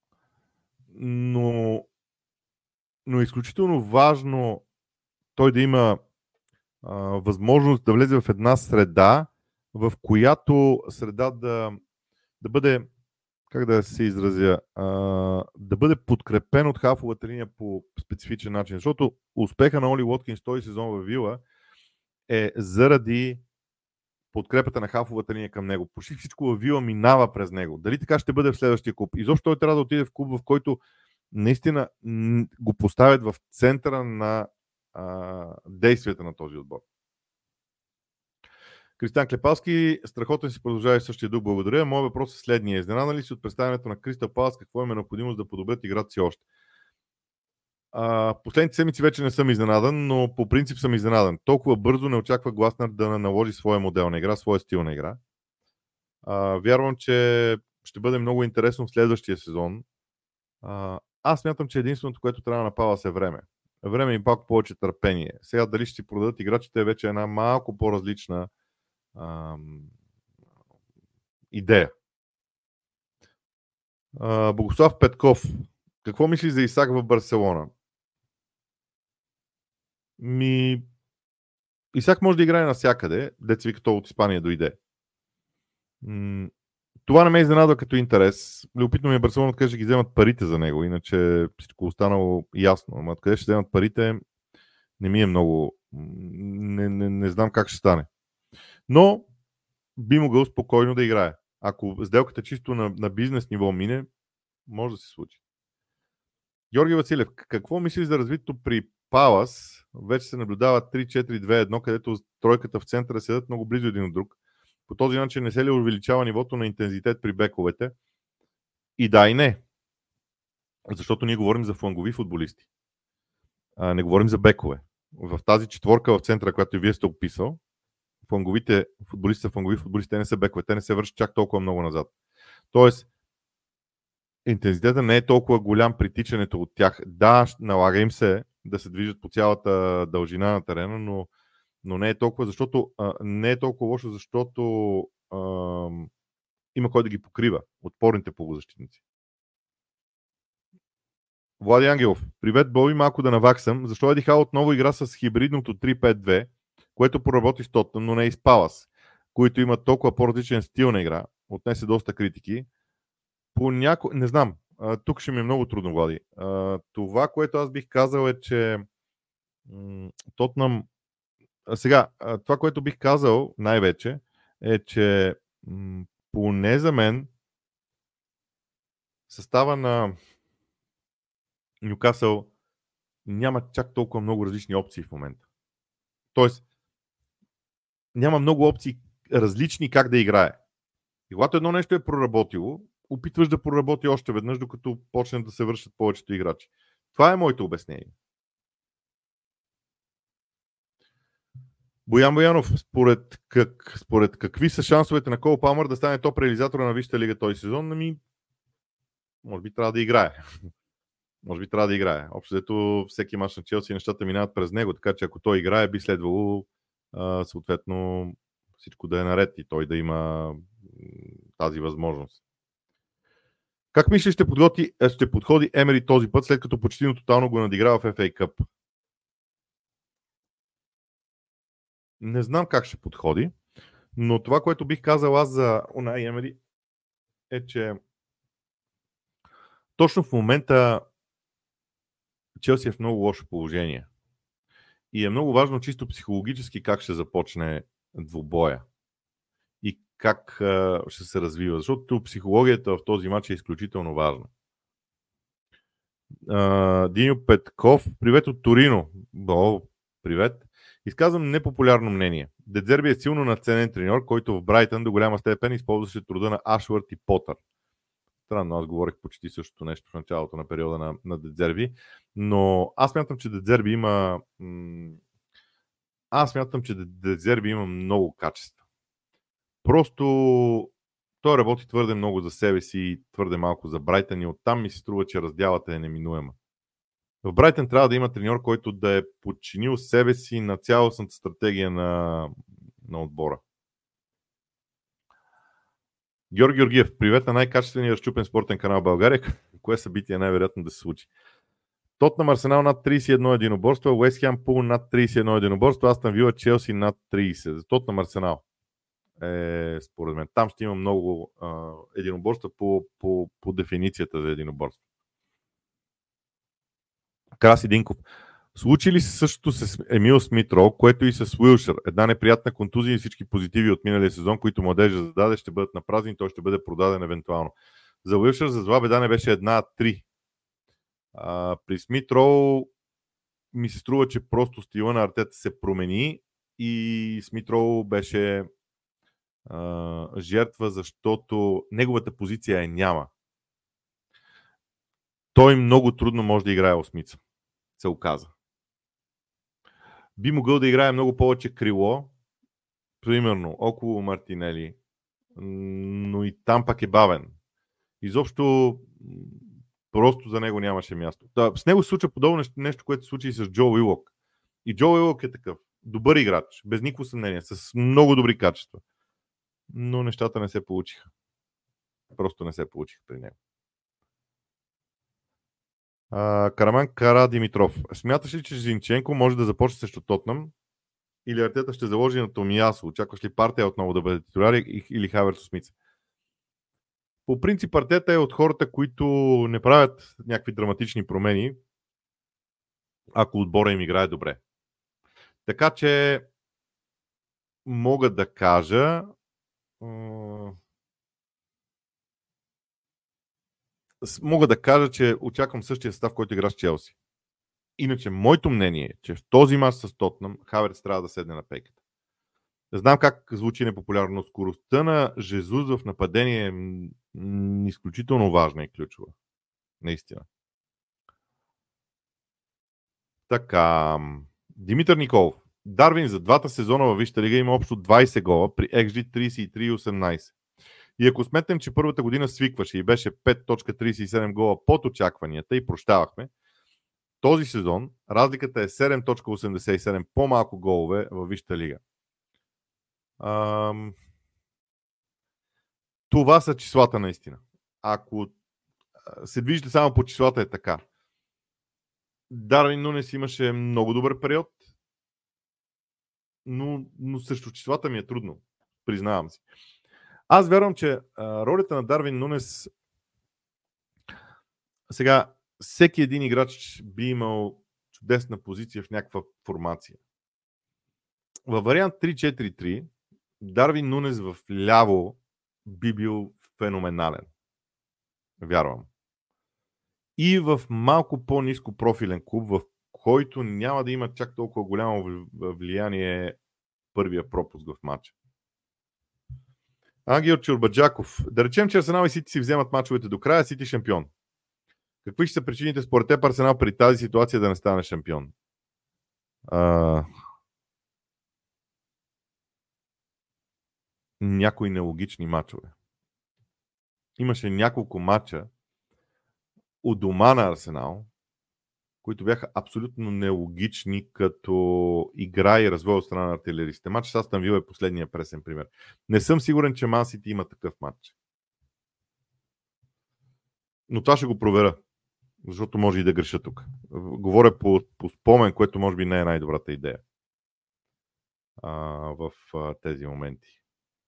[SPEAKER 1] Но е изключително важно той да има възможност да влезе в една среда, в която среда да бъде, как да се изразя, да бъде подкрепен от хафовата линия по специфичен начин. Защото успеха на Оли Уоткинс този сезон във Вила е заради подкрепата на хафовата линия към него. Почти всичко във Вила минава през него. Дали така ще бъде в следващия клуб? Изобщо той трябва да отиде в клуб, в който наистина го поставят в центъра на действията на този отбор. Кристиан Клепалски, страхотен си продължава и същия дух, благодаря. Моят въпрос е следния. Изненада ли си от представянето на Кристал Палас? Какво им е необходимо да подобрят играта си още? Последните седмици вече не съм изненадан, но по принцип съм изненадан. Толкова бързо не очаква Гласнер да наложи своя модел на игра, своя стил на игра. Вярвам, че ще бъде много интересно в следващия сезон. Аз смятам, че единственото, което трябва на Палас е време. Време и пак повече търпение. Сега дали ще си продадат играчите е вече една малко по-различна идея. Богослав Петков. Какво мислиш за Исак в Барселона? Исак може да играе навсякъде, деца ви като от Испания дойде. Това не ме изненадва като интерес. Любопитно ми е Барселона откъде ще ги вземат парите за него, иначе всичко останало ясно. Ама откъде ще вземат парите, не ми е много... Не знам как ще стане. Но би могъл спокойно да играе. Ако сделката чисто на бизнес ниво мине, може да се случи. Георги Василев, какво мислиш за развитието при Палас? Вече се наблюдава 3-4-2-1, където тройката в центъра седят много близо един от друг. По този начин не се ли увеличава нивото на интензитет при бековете? И да, и не. Защото ние говорим за флангови футболисти. Не говорим за бекове. В тази четворка в центъра, която и вие сте описал, фланговите футболисти са флангови футболисти, те не са бекове, те не се вършат чак толкова много назад. Тоест, интензитета не е толкова голям при тичането от тях. Да, налага им се да се движат по цялата дължина на терена, но не е толкова, не е толкова лошо, защото има кой да ги покрива, отпорните полузащитници. Влади Ангелов, привет, Боби, малко да наваксам. Защо Еди Хау отново игра с хибридното 3-5-2, което проработи с Тотнъм, но не и с Палас, които имат толкова по-различен стил на игра, отнесе доста критики. Не знам, тук ще ми е много трудно, Влади. Това, което аз бих казал е, че Тотнъм... Сега, това, което бих казал най-вече е, че поне за мен състава на Нюкасъл няма чак толкова много различни опции в момента. Тоест, няма много опции различни как да играе. И когато едно нещо е проработило, опитваш да проработи още веднъж, докато почнат да се вършат повечето играчи. Това е моето обяснение. Боян Боянов, според какви са шансовете на Кол Палмър да стане топ реализатора на Висшата лига този сезон? Може би трябва да играе. Може би трябва да играе. Общо взето всеки мач на Челси нещата минават през него, така че ако той играе, би следвало съответно всичко да е наред и той да има тази възможност. Как мислиш ще подходи Емери този път, след като почти тотално го надиграва в FA Cup? Не знам как ще подходи, но това, което бих казал аз за Унай Емери е, че точно в момента Челси е в много лошо положение. И е много важно чисто психологически как ще започне двубоя и как ще се развива. Защото психологията в този матч е изключително важна. Диньо Петков, привет от Торино. Привет. Изказвам непопулярно мнение. Де Зерби е силно надценен треньор, който в Брайтън до голяма степен използваше труда на Ашвард и Потър. Странно, аз говорих почти същото нещо в началото на периода на Де Зерби, но аз смятам, че Де Зерби има много качества. Просто той работи твърде много за себе си и твърде малко за Брайтън и оттам ми се струва, че раздялата е неминуема. В Брайтън трябва да има треньор, който да е подчинил себе си на цялостната стратегия на отбора. Георги Георгиев, привет на най-качествения разчупен спортен канал в България. Кое събитие е най-вероятно да се случи? Тотнъм Арсенал над 31 единоборства, Уест Хем Пул над 31 единоборства, Астън Вила Челси над 30. За Тотнъм Арсенал според мен. Там ще има много единоборства по дефиницията за единоборство. Краси Динков. Случи ли се същото с Емил Смит-Роу, което и с Уилшър? Една неприятна контузия и всички позитиви от миналия сезон, които младежа зададе, ще бъдат на празни и той ще бъде продаден евентуално. За Уилшър за зла беда не беше 1-3. При Смит-Роу ми се струва, че просто стила на Артета се промени и Смит-Роу беше жертва, защото неговата позиция няма. Той много трудно може да играе осмица, се оказа. Би могъл да играе много повече крило, примерно около Мартинели, но и там пак е бавен. Изобщо просто за него нямаше място. С него се случва подобно нещо, което се случи и с Джо Уилок. И Джо Уилок е такъв. Добър играч, без никакво съмнение, с много добри качества. Но нещата не се получиха. Просто не се получиха при него. Караман Кара Димитров. Смяташ ли, че Зинченко може да започне срещу Тотнъм? Или Артета ще заложи на Томиясо? Очакваш ли Партия отново да бъде титуляр или Хаверс Смица? По принцип Артета е от хората, които не правят някакви драматични промени, ако отбора им играе добре. Така че мога да кажа, че очаквам същия състав, който игра с Челси. Иначе, моето мнение е, че в този мач с Тотнъм Хаверс трябва да седне на пейката. Знам как звучи непопулярно, но скоростта на Жезус в нападение е изключително важна и ключова. Наистина. Така, Димитър Николов. Дарвин за двата сезона във Висшата лига има общо 20 гола при XG 33,18. И ако сметнем, че първата година свикваше и беше 5.37 гола под очакванията и прощавахме, този сезон разликата е 7.87 по-малко голове във Висшата лига. Това са числата наистина. Ако се движите само по числата, е така. Дарвин Нунес имаше много добър период, но срещу числата ми е трудно. Признавам си. Аз вярвам, че ролята на Дарвин Нунес сега всеки един играч би имал чудесна позиция в някаква формация. Във вариант 3-4-3 Дарвин Нунес в ляво би бил феноменален. Вярвам. И в малко по-ниско профилен клуб, в който няма да има чак толкова голямо влияние първия пропуск в матча. Ангел Чурбаджаков. Да речем, че Арсенал и Сити си вземат мачовете до края, Сити шампион. Какви ще са причините според теб Арсенал при тази ситуация да не стане шампион? Някои нелогични мачове. Имаше няколко мача у дома на Арсенал, които бяха абсолютно нелогични като игра и развой от страна на артилеристите. Матч с Астън Вила е последния пресен пример. Не съм сигурен, че Ман Сити има такъв матч. Но това ще го проверя, защото може и да греша тук. Говоря по спомен, което може би не е най-добрата идея в тези моменти.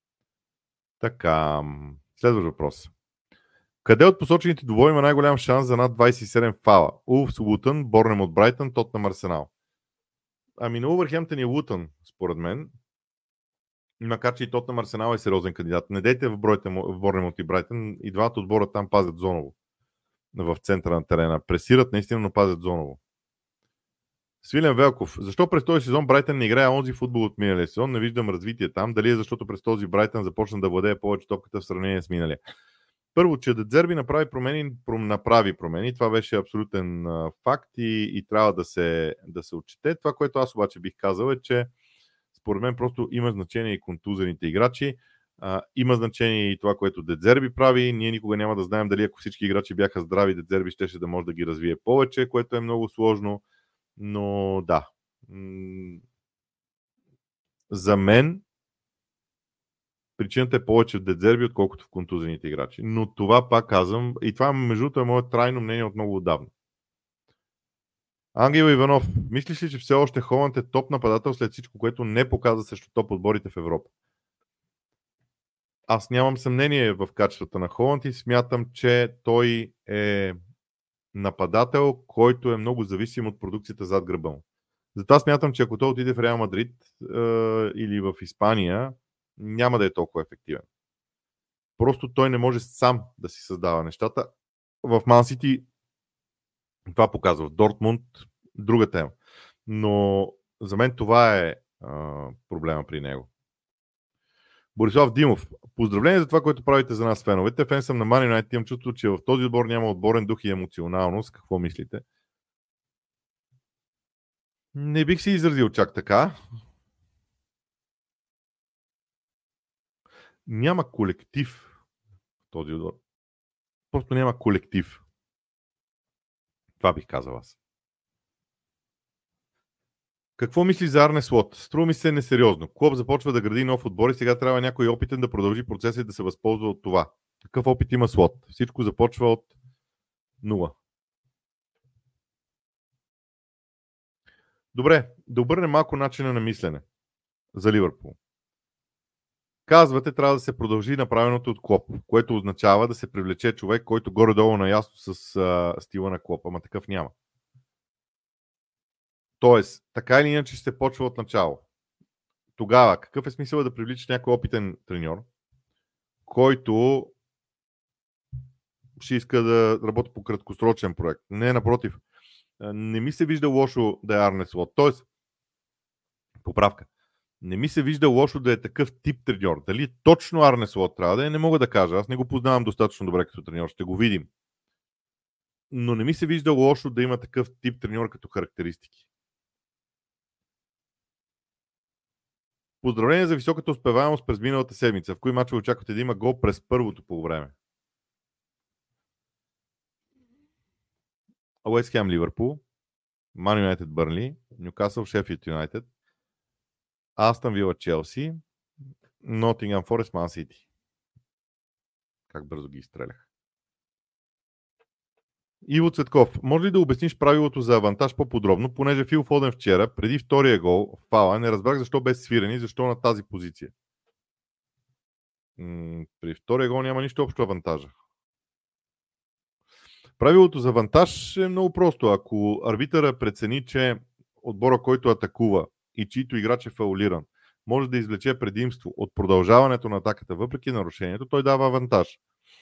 [SPEAKER 1] Така, следващ въпрос. Къде от посочените двубои има най-голям шанс за над 27 фала? Улфс, Лутън, Борнемут, Брайтън, Тотнъм, Арсенал. Ами на Улвърхемптън и Лутън, според мен. Макар че и Тотнъм, Арсенал е сериозен кандидат. Не дейте в Борнемут и Брайтън. И двата отбора там пазят зоново. В центъра на терена. Пресират наистина, но пазят зоново. Свилен Велков. Защо през този сезон Брайтън не играе онзи футбол от миналия сезон? Не виждам развитие там. Дали е защото през този Брайтън започна да владее повече топката в сравнение с миналия? Първо, че Де Зерби направи промени. Това беше абсолютен факт и трябва да се отчете. Това, което аз обаче бих казал е, че според мен просто има значение и контузените играчи. Има значение и това, което Де Зерби прави. Ние никога няма да знаем дали ако всички играчи бяха здрави, Де Зерби щеше да може да ги развие повече, което е много сложно. Но да. За мен причината е повече в Де Зерби, отколкото в контузените играчи. Но това пак казвам, и това между другото е мое трайно мнение от много отдавна. Ангел Иванов, мислиш ли, че все още Холанд е топ нападател след всичко, което не показа срещу топ отборите в Европа? Аз нямам съмнение в качествата на Холанд и смятам, че той е нападател, който е много зависим от продукцията зад гръба му. Затова смятам, че ако той отиде в Реал Мадрид или в Испания, няма да е толкова ефективен. Просто той не може сам да си създава нещата. В Ман Сити това показва. В Дортмунд друга тема. Но за мен това е проблема при него. Борислав Димов. Поздравление за това, което правите за нас, феновете. Фен съм на Man United. Имам чувство, че в този отбор няма отборен дух и емоционалност. Какво мислите? Не бих се изразил чак така. Няма колектив в този отбор. Просто няма колектив. Това бих казал аз. Какво мисли за Арне Слот? Струва ми се несериозно. Клуб започва да гради нов отбор и сега трябва някой опитен да продължи процеса и да се възползва от това. Какъв опит има Слот? Всичко започва от 0. Добре, да обърнем малко начина на мислене за Ливърпул. Казвате, трябва да се продължи направеното от Клоп, което означава да се привлече човек, който горе-долу наясно с стила на Клоп, ама такъв няма. Тоест, така или иначе ще се почва от начало. Тогава, какъв е смисъл да привличаш някой опитен треньор, който ще иска да работи по краткосрочен проект? Не, напротив. Не ми се вижда лошо да е Арне Слот. Тоест, поправка. Не ми се вижда лошо да е такъв тип треньор. Дали точно Арне Слот трябва да е, не мога да кажа. Аз не го познавам достатъчно добре като треньор. Ще го видим. Но не ми се вижда лошо да има такъв тип треньор като характеристики. Поздравление за високата успеваемост през миналата седмица. В кои мачове очаквате да има гол през първото полувреме? Уест Хем Ливърпул, Ман Юнайтед Бърнли, Нюкасъл Шеффилд Юнайтед, Астън Вила Челси, Нотингъм Форест Ман Сити. Как бързо ги изстрелях. Иво Цветков, може ли да обясниш правилото за авантаж по-подробно, понеже Фил Фоден вчера, преди втория гол в фала, не разбрах защо без свирени, защо на тази позиция. При втория гол няма нищо общо авантажа. Правилото за авантаж е много просто. Ако арбитъра прецени, че отбора, който атакува и чийто играч е фаулиран, може да извлече предимство от продължаването на атаката въпреки нарушението, той дава авантаж.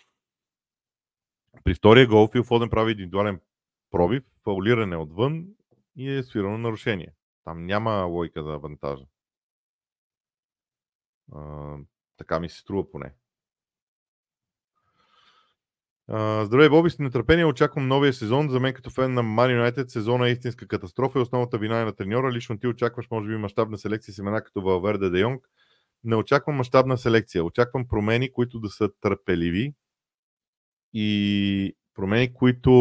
[SPEAKER 1] При втория гол Фил Фоден прави индивидуален пробив, фаулиране отвън и е свирано нарушение. Там няма логика за авантажа. Така ми се струва поне. Здравей, Боби, с нетърпение очаквам новия сезон. За мен като фен на Man United сезона е истинска катастрофа и основната вина е на треньора. Лично ти очакваш, може би, мащабна селекция с имена като Валверде, Де Йонг. Не очаквам мащабна селекция. Очаквам промени, които да са търпеливи и промени, които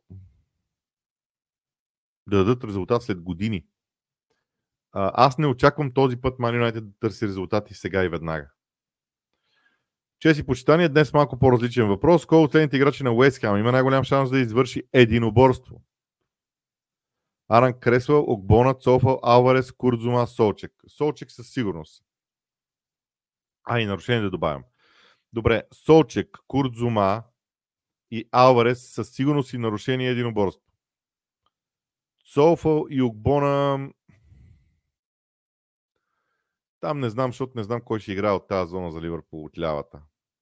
[SPEAKER 1] да дадат резултат след години. Аз не очаквам този път Man United да търси резултати сега и веднага. Чест и почитание, днес малко по-различен въпрос. Кой от следните играчи на Уест Хем има най-голям шанс да извърши единоборство? Аран Кресвел, Огбона, Цофъл, Алварес, Курдзума, Солчек. Солчек със сигурност. И нарушение да добавям. Добре, Солчек, Курдзума и Алварес със сигурност и нарушение единоборство. Цофъл и Огбона... Там не знам, защото не знам кой ще играе от тази зона за Ливърпул от лявата.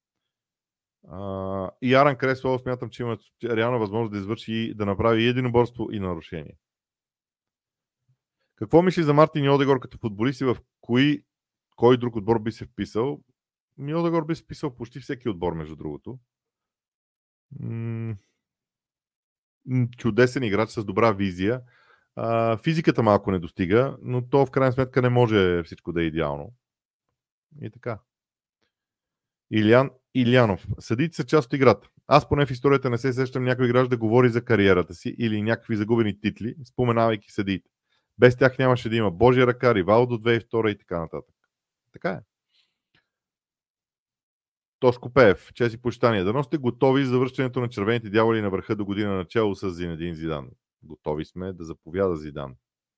[SPEAKER 1] И Аран Кресвел смятам, че има реална възможност да извърши и да направи и единоборство и нарушение. Какво мисли за Мартин Одегор като футболист и в кой друг отбор би се вписал? Одегор би се вписал почти всеки отбор, между другото. Чудесен играч с добра визия. Физиката малко не достига, но то в крайна сметка не може всичко да е идеално. И така. Илиян Илянов. Съдите са част от играта. Аз поне в историята не се сещам някой играч да говори за кариерата си или някакви загубени титли, споменавайки съдиите. Без тях нямаше да има Божия ръка, Ривалдо 2002 и така нататък. Така е. Тошко Пеев, чест и почитание. Дано сте готови за връщането на червените дяволи на върха до година начало с Зинедин Зидан. Готови сме да заповяда Зидан.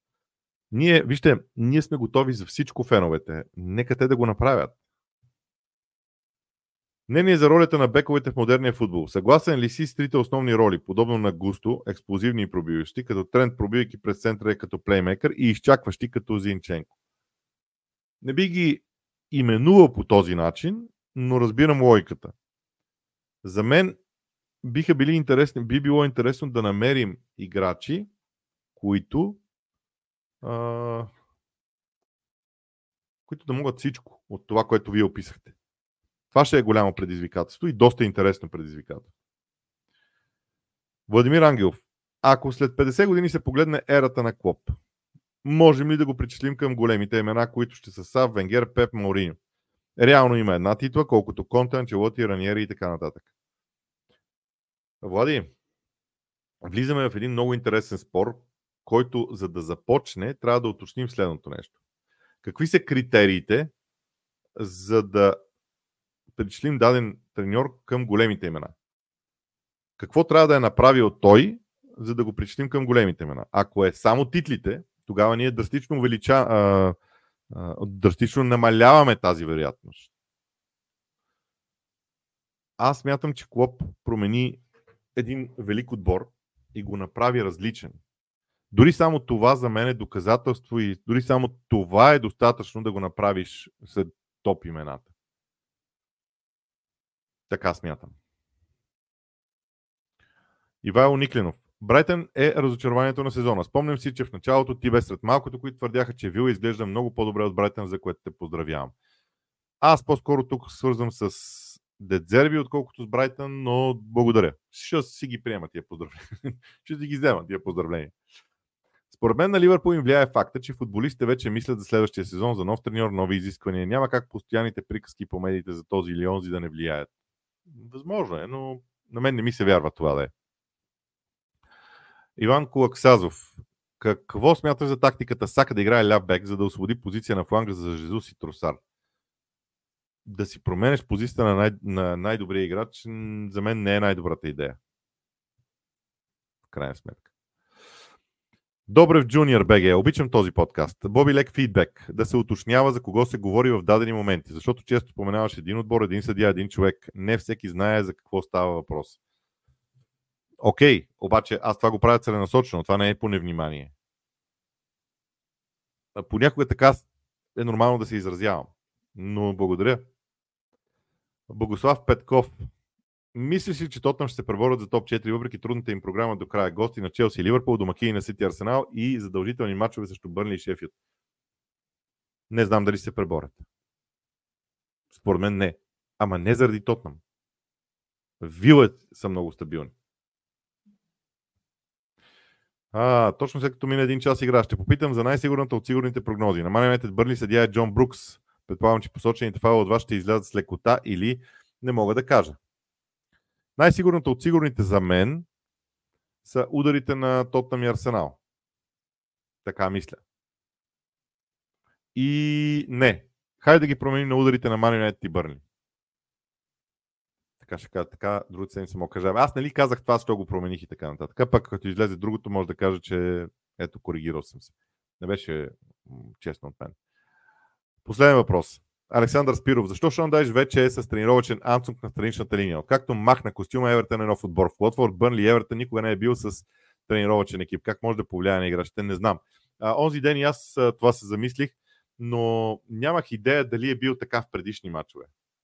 [SPEAKER 1] Ние сме готови за всичко, феновете. Нека те да го направят. Мнение за ролята на бековете в модерния футбол. Съгласен ли си с трите основни роли, подобно на Густо, експлозивни и пробиващи, като Трент, пробивайки през центъра е като плеймейкър и изчакващи като Зинченко? Не би ги именувал по този начин, но разбирам логиката. За мен би било интересно да намерим играчи, които да могат всичко от това, което вие описахте. Това ще е голямо предизвикателство и доста интересно предизвикателство. Владимир Ангелов. Ако след 50 години се погледне ерата на Клоп, можем ли да го причислим към големите имена, които ще са Сав, Венгер, Пеп, Мауриньо? Реално има една титла, колкото Конте, Анчелоти, Раниери и така нататък. Влади, влизаме в един много интересен спор, който, за да започне, трябва да уточним следното нещо. Какви са критериите, за да причислим даден треньор към големите имена? Какво трябва да е направил той, за да го причислим към големите имена? Ако е само титлите, тогава ние драстично намаляваме тази вероятност. Аз смятам, че Клоп промени един велик отбор и го направи различен. Дори само това за мен е доказателство и дори само това е достатъчно да го направиш след топ имената. Така смятам. Ивайло Никленов. Брайтън е разочарованието на сезона. Спомням си, че в началото ти бе сред малкото, които твърдяха, че Вила изглежда много по-добре от Брайтън, за което те поздравявам. Аз по-скоро тук свързвам с Дедзерби, отколкото с Брайтън, но благодаря. Ще си ги приема тия поздравления. Ще си ги взема тия поздравления. Според мен на Ливърпул им влияе факта, че футболистите вече мислят за следващия сезон, за нов треньор, нови изисквания. Няма как постоянните приказки по медиите за този или онзи да не влияят. Възможно е, но на мен не ми се вярва това да е. Иван Колаксазов. Какво смяташ за тактиката Сака да играе ляв бек, за да освободи позиция на фланга за Жезус и Тросар? Да си променеш позицията на най-добрия играч, за мен не е най-добрата идея. В крайна сметка. Добрев Джуниор БГ. Обичам този подкаст. Боби Лек фидбек. Да се уточнява за кого се говори в дадени моменти, защото често споменаваш един отбор, един съдия, един човек. Не всеки знае за какво става въпрос. Окей, обаче аз това го правя целенасочено. Това не е по невнимание. Понякога така е нормално да се изразявам. Но благодаря. Богослав Петков. Мислиш ли, че Тотнъм ще се преборят за топ 4, въпреки трудната им програма до края? Гости на Челси и Ливърпул, домакини на Сити Арсенал и задължителни мачове срещу Бърнли и Шефилд. Не знам дали се преборят. Според мен не. Ама не заради Тотнъм. Вила са много стабилни. Точно след като мине един час игра, ще попитам за най-сигурната от сигурните прогнози. На Man United Бърнли съдия е Джон Брукс. Предполагам, че посочените фаули от вас ще излязат с лекота или не мога да кажа. Най-сигурната от сигурните за мен са ударите на Тотнъм и Арсенал. Така мисля. И не. Хайде да ги променим на ударите на Man United и Бърнли. Така ще кажа, така другите седмици мога кажа. Аз нали казах това, що го промених и така нататък. Пък като излезе другото, може да кажа, че ето, коригирал съм се. Не беше честно от мен. Последен въпрос. Александър Спиров. Защо Шон Дайч вече е с тренировачен анцунг на страничната линия? Откакто махна костюма, Евертън е нов отбор. В Уотфорд, Бърнли и Евертън никога не е бил с тренировачен екип. Как може да повлияе на играчите? Не знам. Онзи ден и аз това се замислих, но нямах идея дали е бил така в предишни мачове.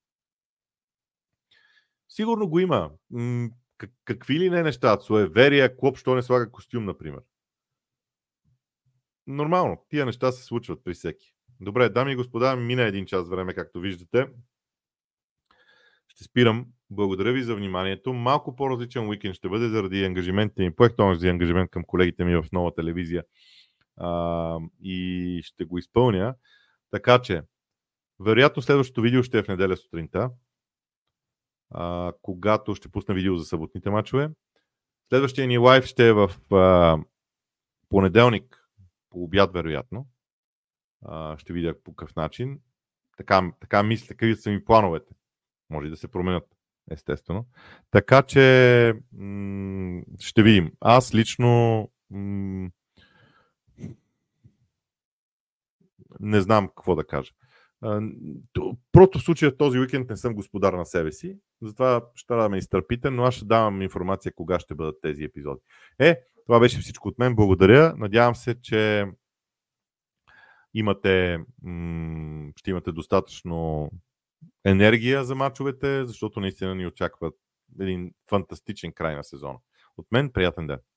[SPEAKER 1] Сигурно го има. Какви ли не неща? Суеверия, Клоп, що не слага костюм, например. Нормално. Тия неща се случват при всеки. Добре, дами и господа, мина един час време, както виждате. Ще спирам. Благодаря ви за вниманието. Малко по-различен уикенд ще бъде заради ангажиментите ми. Поех този ангажимент към колегите ми в Нова телевизия и ще го изпълня. Така че, вероятно следващото видео ще е в неделя сутринта, когато ще пусна видео за съботните мачове. Следващия ни лайв ще е в понеделник по обяд, вероятно. Ще видя по какъв начин. Така мисля, такива са ми плановете. Може и да се променят, естествено. Така че ще видим. Аз лично не знам какво да кажа. Просто в случая в този уикенд не съм господар на себе си, затова ще трябва да ме изтърпите, но аз ще давам информация кога ще бъдат тези епизоди. Това беше всичко от мен. Благодаря. Надявам се, че ще имате достатъчно енергия за мачовете, защото наистина ни очаква един фантастичен край на сезона. От мен приятен ден!